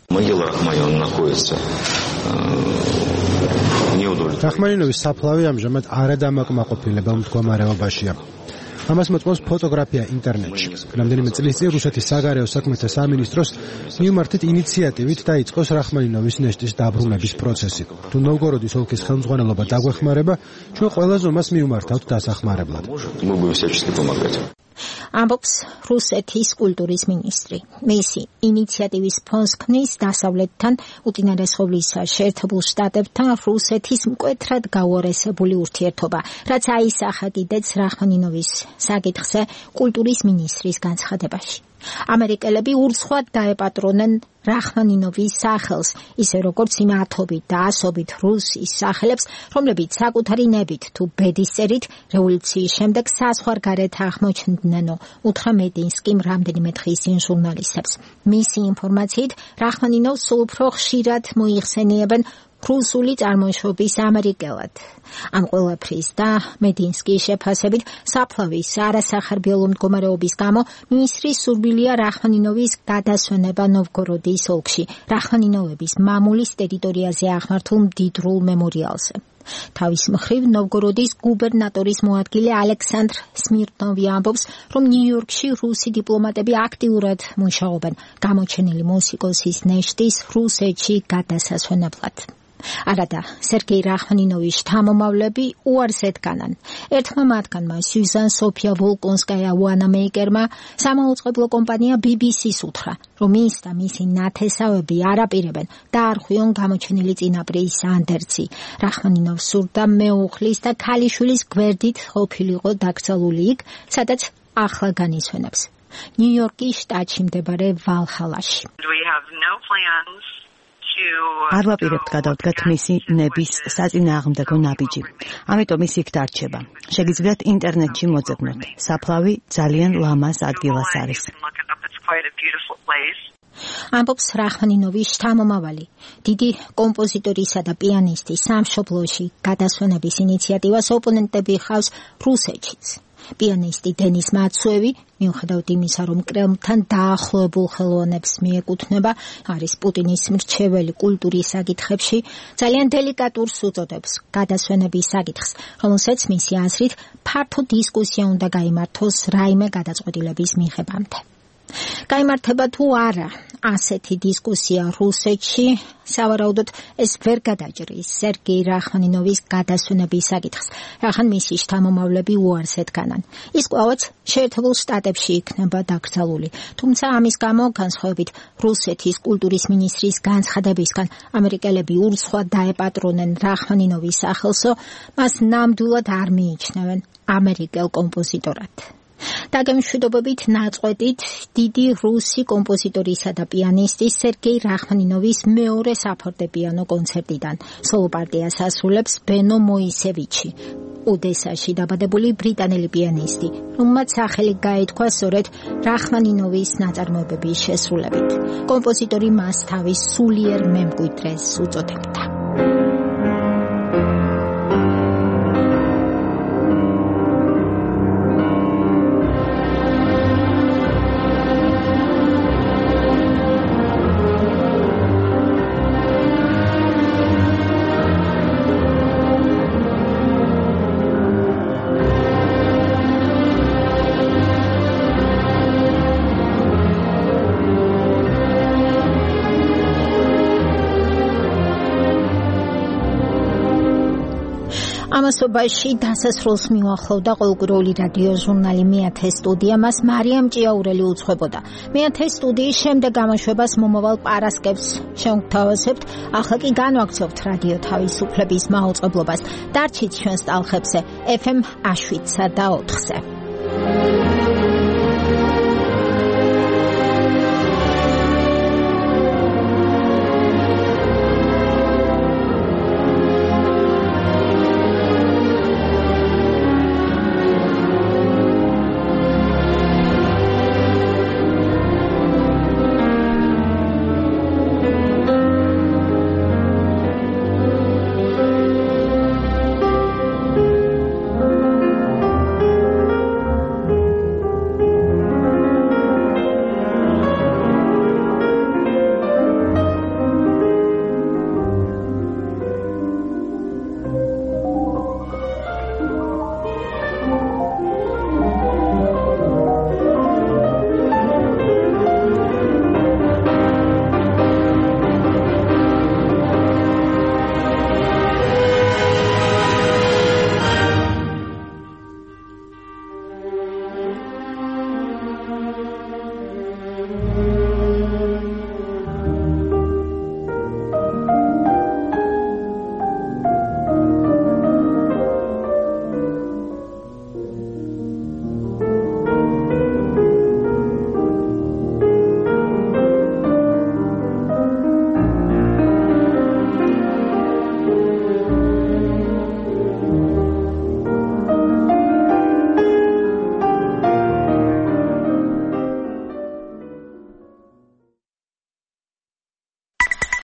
Могила Рахманинова находится неудовлетворительно. რახმანინოვის საფლავი ამჟამად არადამაკმაყოფილებელ მდგომარეობაშია. ამას მოწმობს ფოტოგრაფია ინტერნეტში. რამდენიმე წლის წინ რუსეთის საგარეო საქმეთა სამინისტროს მიუმართეთ ინიციატივით დაიწყოს რახმანინოვის ნეშტის დაბრუნების პროცესი. თუ ნოვგოროდის ოლქის ხელმძღვანელობა დაგვეხმარება, ჩვენ ყველა ზომას მიუმართავთ დასახმარებლად. Мы будем всячески помогать. ამბობს რუსეთის კულტურის მინისტრი. მისი ინიციატივის ფონს ქმნის დასავლეთთან, უწინარესობლისა შეერთებულ შტატებთან რუსეთის მკვეთრად გაუარესებული ურთიერთობა, რაც აისახა კიდეც რახმანინოვის საკითხზე კულტურის მინისტრის განცხადებაში. ამერიკელები ურცხვად დაეპატრონენ რახმანინოვის სახელს, ისე როგორც იმ ათობით და ასობით რუსის სახელებს, რომლებიც საკუთარი ნებით თუ ბედისწერით რევოლუციის შემდეგ საზღვარგარეთ აღმოჩნდნენო, უთხრა მედინსკიმ რამდენიმე დღის წინ ჟურნალისტებს. მისი ინფორმაციით, რახმანინოვს სულ უფრო ხშირად მოიხსენიებენ რუსული წარმოშობის ამერიკელად. ამ ყველაფრის და მედინსკის შეფასებით საფლავის არასახარბიელო მდგომარეობის გამო მინისტრის სურვილია რახმანინოვის გადასვენება ნოვგოროდის ოლქში, რახმანინოვების მამულის ტერიტორიაზე აღმართულ მდიდრულ მემორიალზე. თავის მხრივ ნოვგოროდის გუბერნატორის მოადგილე ალექსანდრ სმირნოვი ამბობს, რომ ნიუ-იორკში რუსი დიპლომატები აქტიურად მუშაობენ გამოჩენილი მუსიკოსის ნეშტის რუსეთში გადასასვენებლად. არადა სერგეი რახმანინოვის შთამომავლები უარს ედგანან. ერთმა მათგანმა სიუზან სოფია ვოლკონსკაია უანამეიკერმა სამაუწყებლო კომპანია BBC-ს უთხრა, რომ ის და მისი ნათესავები არაპირებენ დაარღვიონ გამოჩენილი წინაპრის ანდერძი. რახმანინოვს სურდა მეუღლის და ქალიშვილის გვერდით ყოფილიყო დაკრძალული იქ, სადაც ახლა განისვენებს. ნიუ-იორკის შტატში მდებარე ვალჰალაში. არ ვაპირებთ გადავდგათ მისი ნების საწინააღმდეგო ნაბიჯი. ამიტომ ის იქ დარჩება. შეგიძლიათ ინტერნეტში მოძებნოთ. საფლავი ძალიან ლამაზ ადგილას არის. ამბობს რახმანინოვის შთამომავალი. დიდი კომპოზიტორისა და პიანისტის სამშობლოში გადასვენების ინიციატივას ოპონენტები ხავს რუსეთშიც. პიანისტი დენის მაცუევი, მიუხედავად იმისა, რომ კრემლთან დაახლოებულ ხელოვნებს მიეკუთვნება, არის პუტინის მრჩეველი კულტურის საკითხებში, ძალიან დელიკატურს უწოდებს გადასვენების საკითხს, რომელსაც მისი აზრით ფართო დისკუსია უნდა გაიმართოს რაიმე გადაწყვეტილების მიღებამდე. გაიმართება თუ არა ასეთი დისკუსია რუსეთში, სავარაუდოდ ეს ვერ გადაჭრის სერგეი რახმანინოვის გადასვენების საკითხს, რახან მისი შთამომავლები უარს ედგანან. ის კვლავაც შეერთებულ შტატებში იქნება დაკრძალული, თუმცა ამის გამო განსხვავებით რუსეთის კულტურის მინისტრის განცხადებისგან, ამერიკელები ურცხვად დაეპატრონენ რახმანინოვის სახელსო, მას ნამდვილად არ მიიჩნევენ ამერიკელ კომპოზიტორად. დაგემშვიდობებით ნაწყვეტით დიდი რუსი კომპოზიტორისა და პიანისტის სერგეი რახმანინოვის მეორე საფორტეპიანო კონცერტიდან სოლო პარტიას ასრულებს ბენო მოისევიჩი, ოდესაში დაბადებული ბრიტანელი პიანისტი, რომელმაც სახელი გაითქვა სწორედ რახმანინოვის ნაწარმოებების შესრულებით. კომპოზიტორი მას თავის სულიერ მემკვიდრეს უწოდებდა. ამასობაში დასასრულს მიუახლოვდა ყოველკვირეული რადიო ჟურნალი მეათე სტუდია, მას მარიამ ჭიაურელი უძღვებოდა. მეათე სტუდიის შემდეგ გამოშვებას მომავალ პარასკევს შევთავაზებთ, ახლა კი განვაგრძობთ რადიო თავისუფლების მაუწყებლობას. დარჩით ჩვენს ტალხებზე FM 7-4-ზე.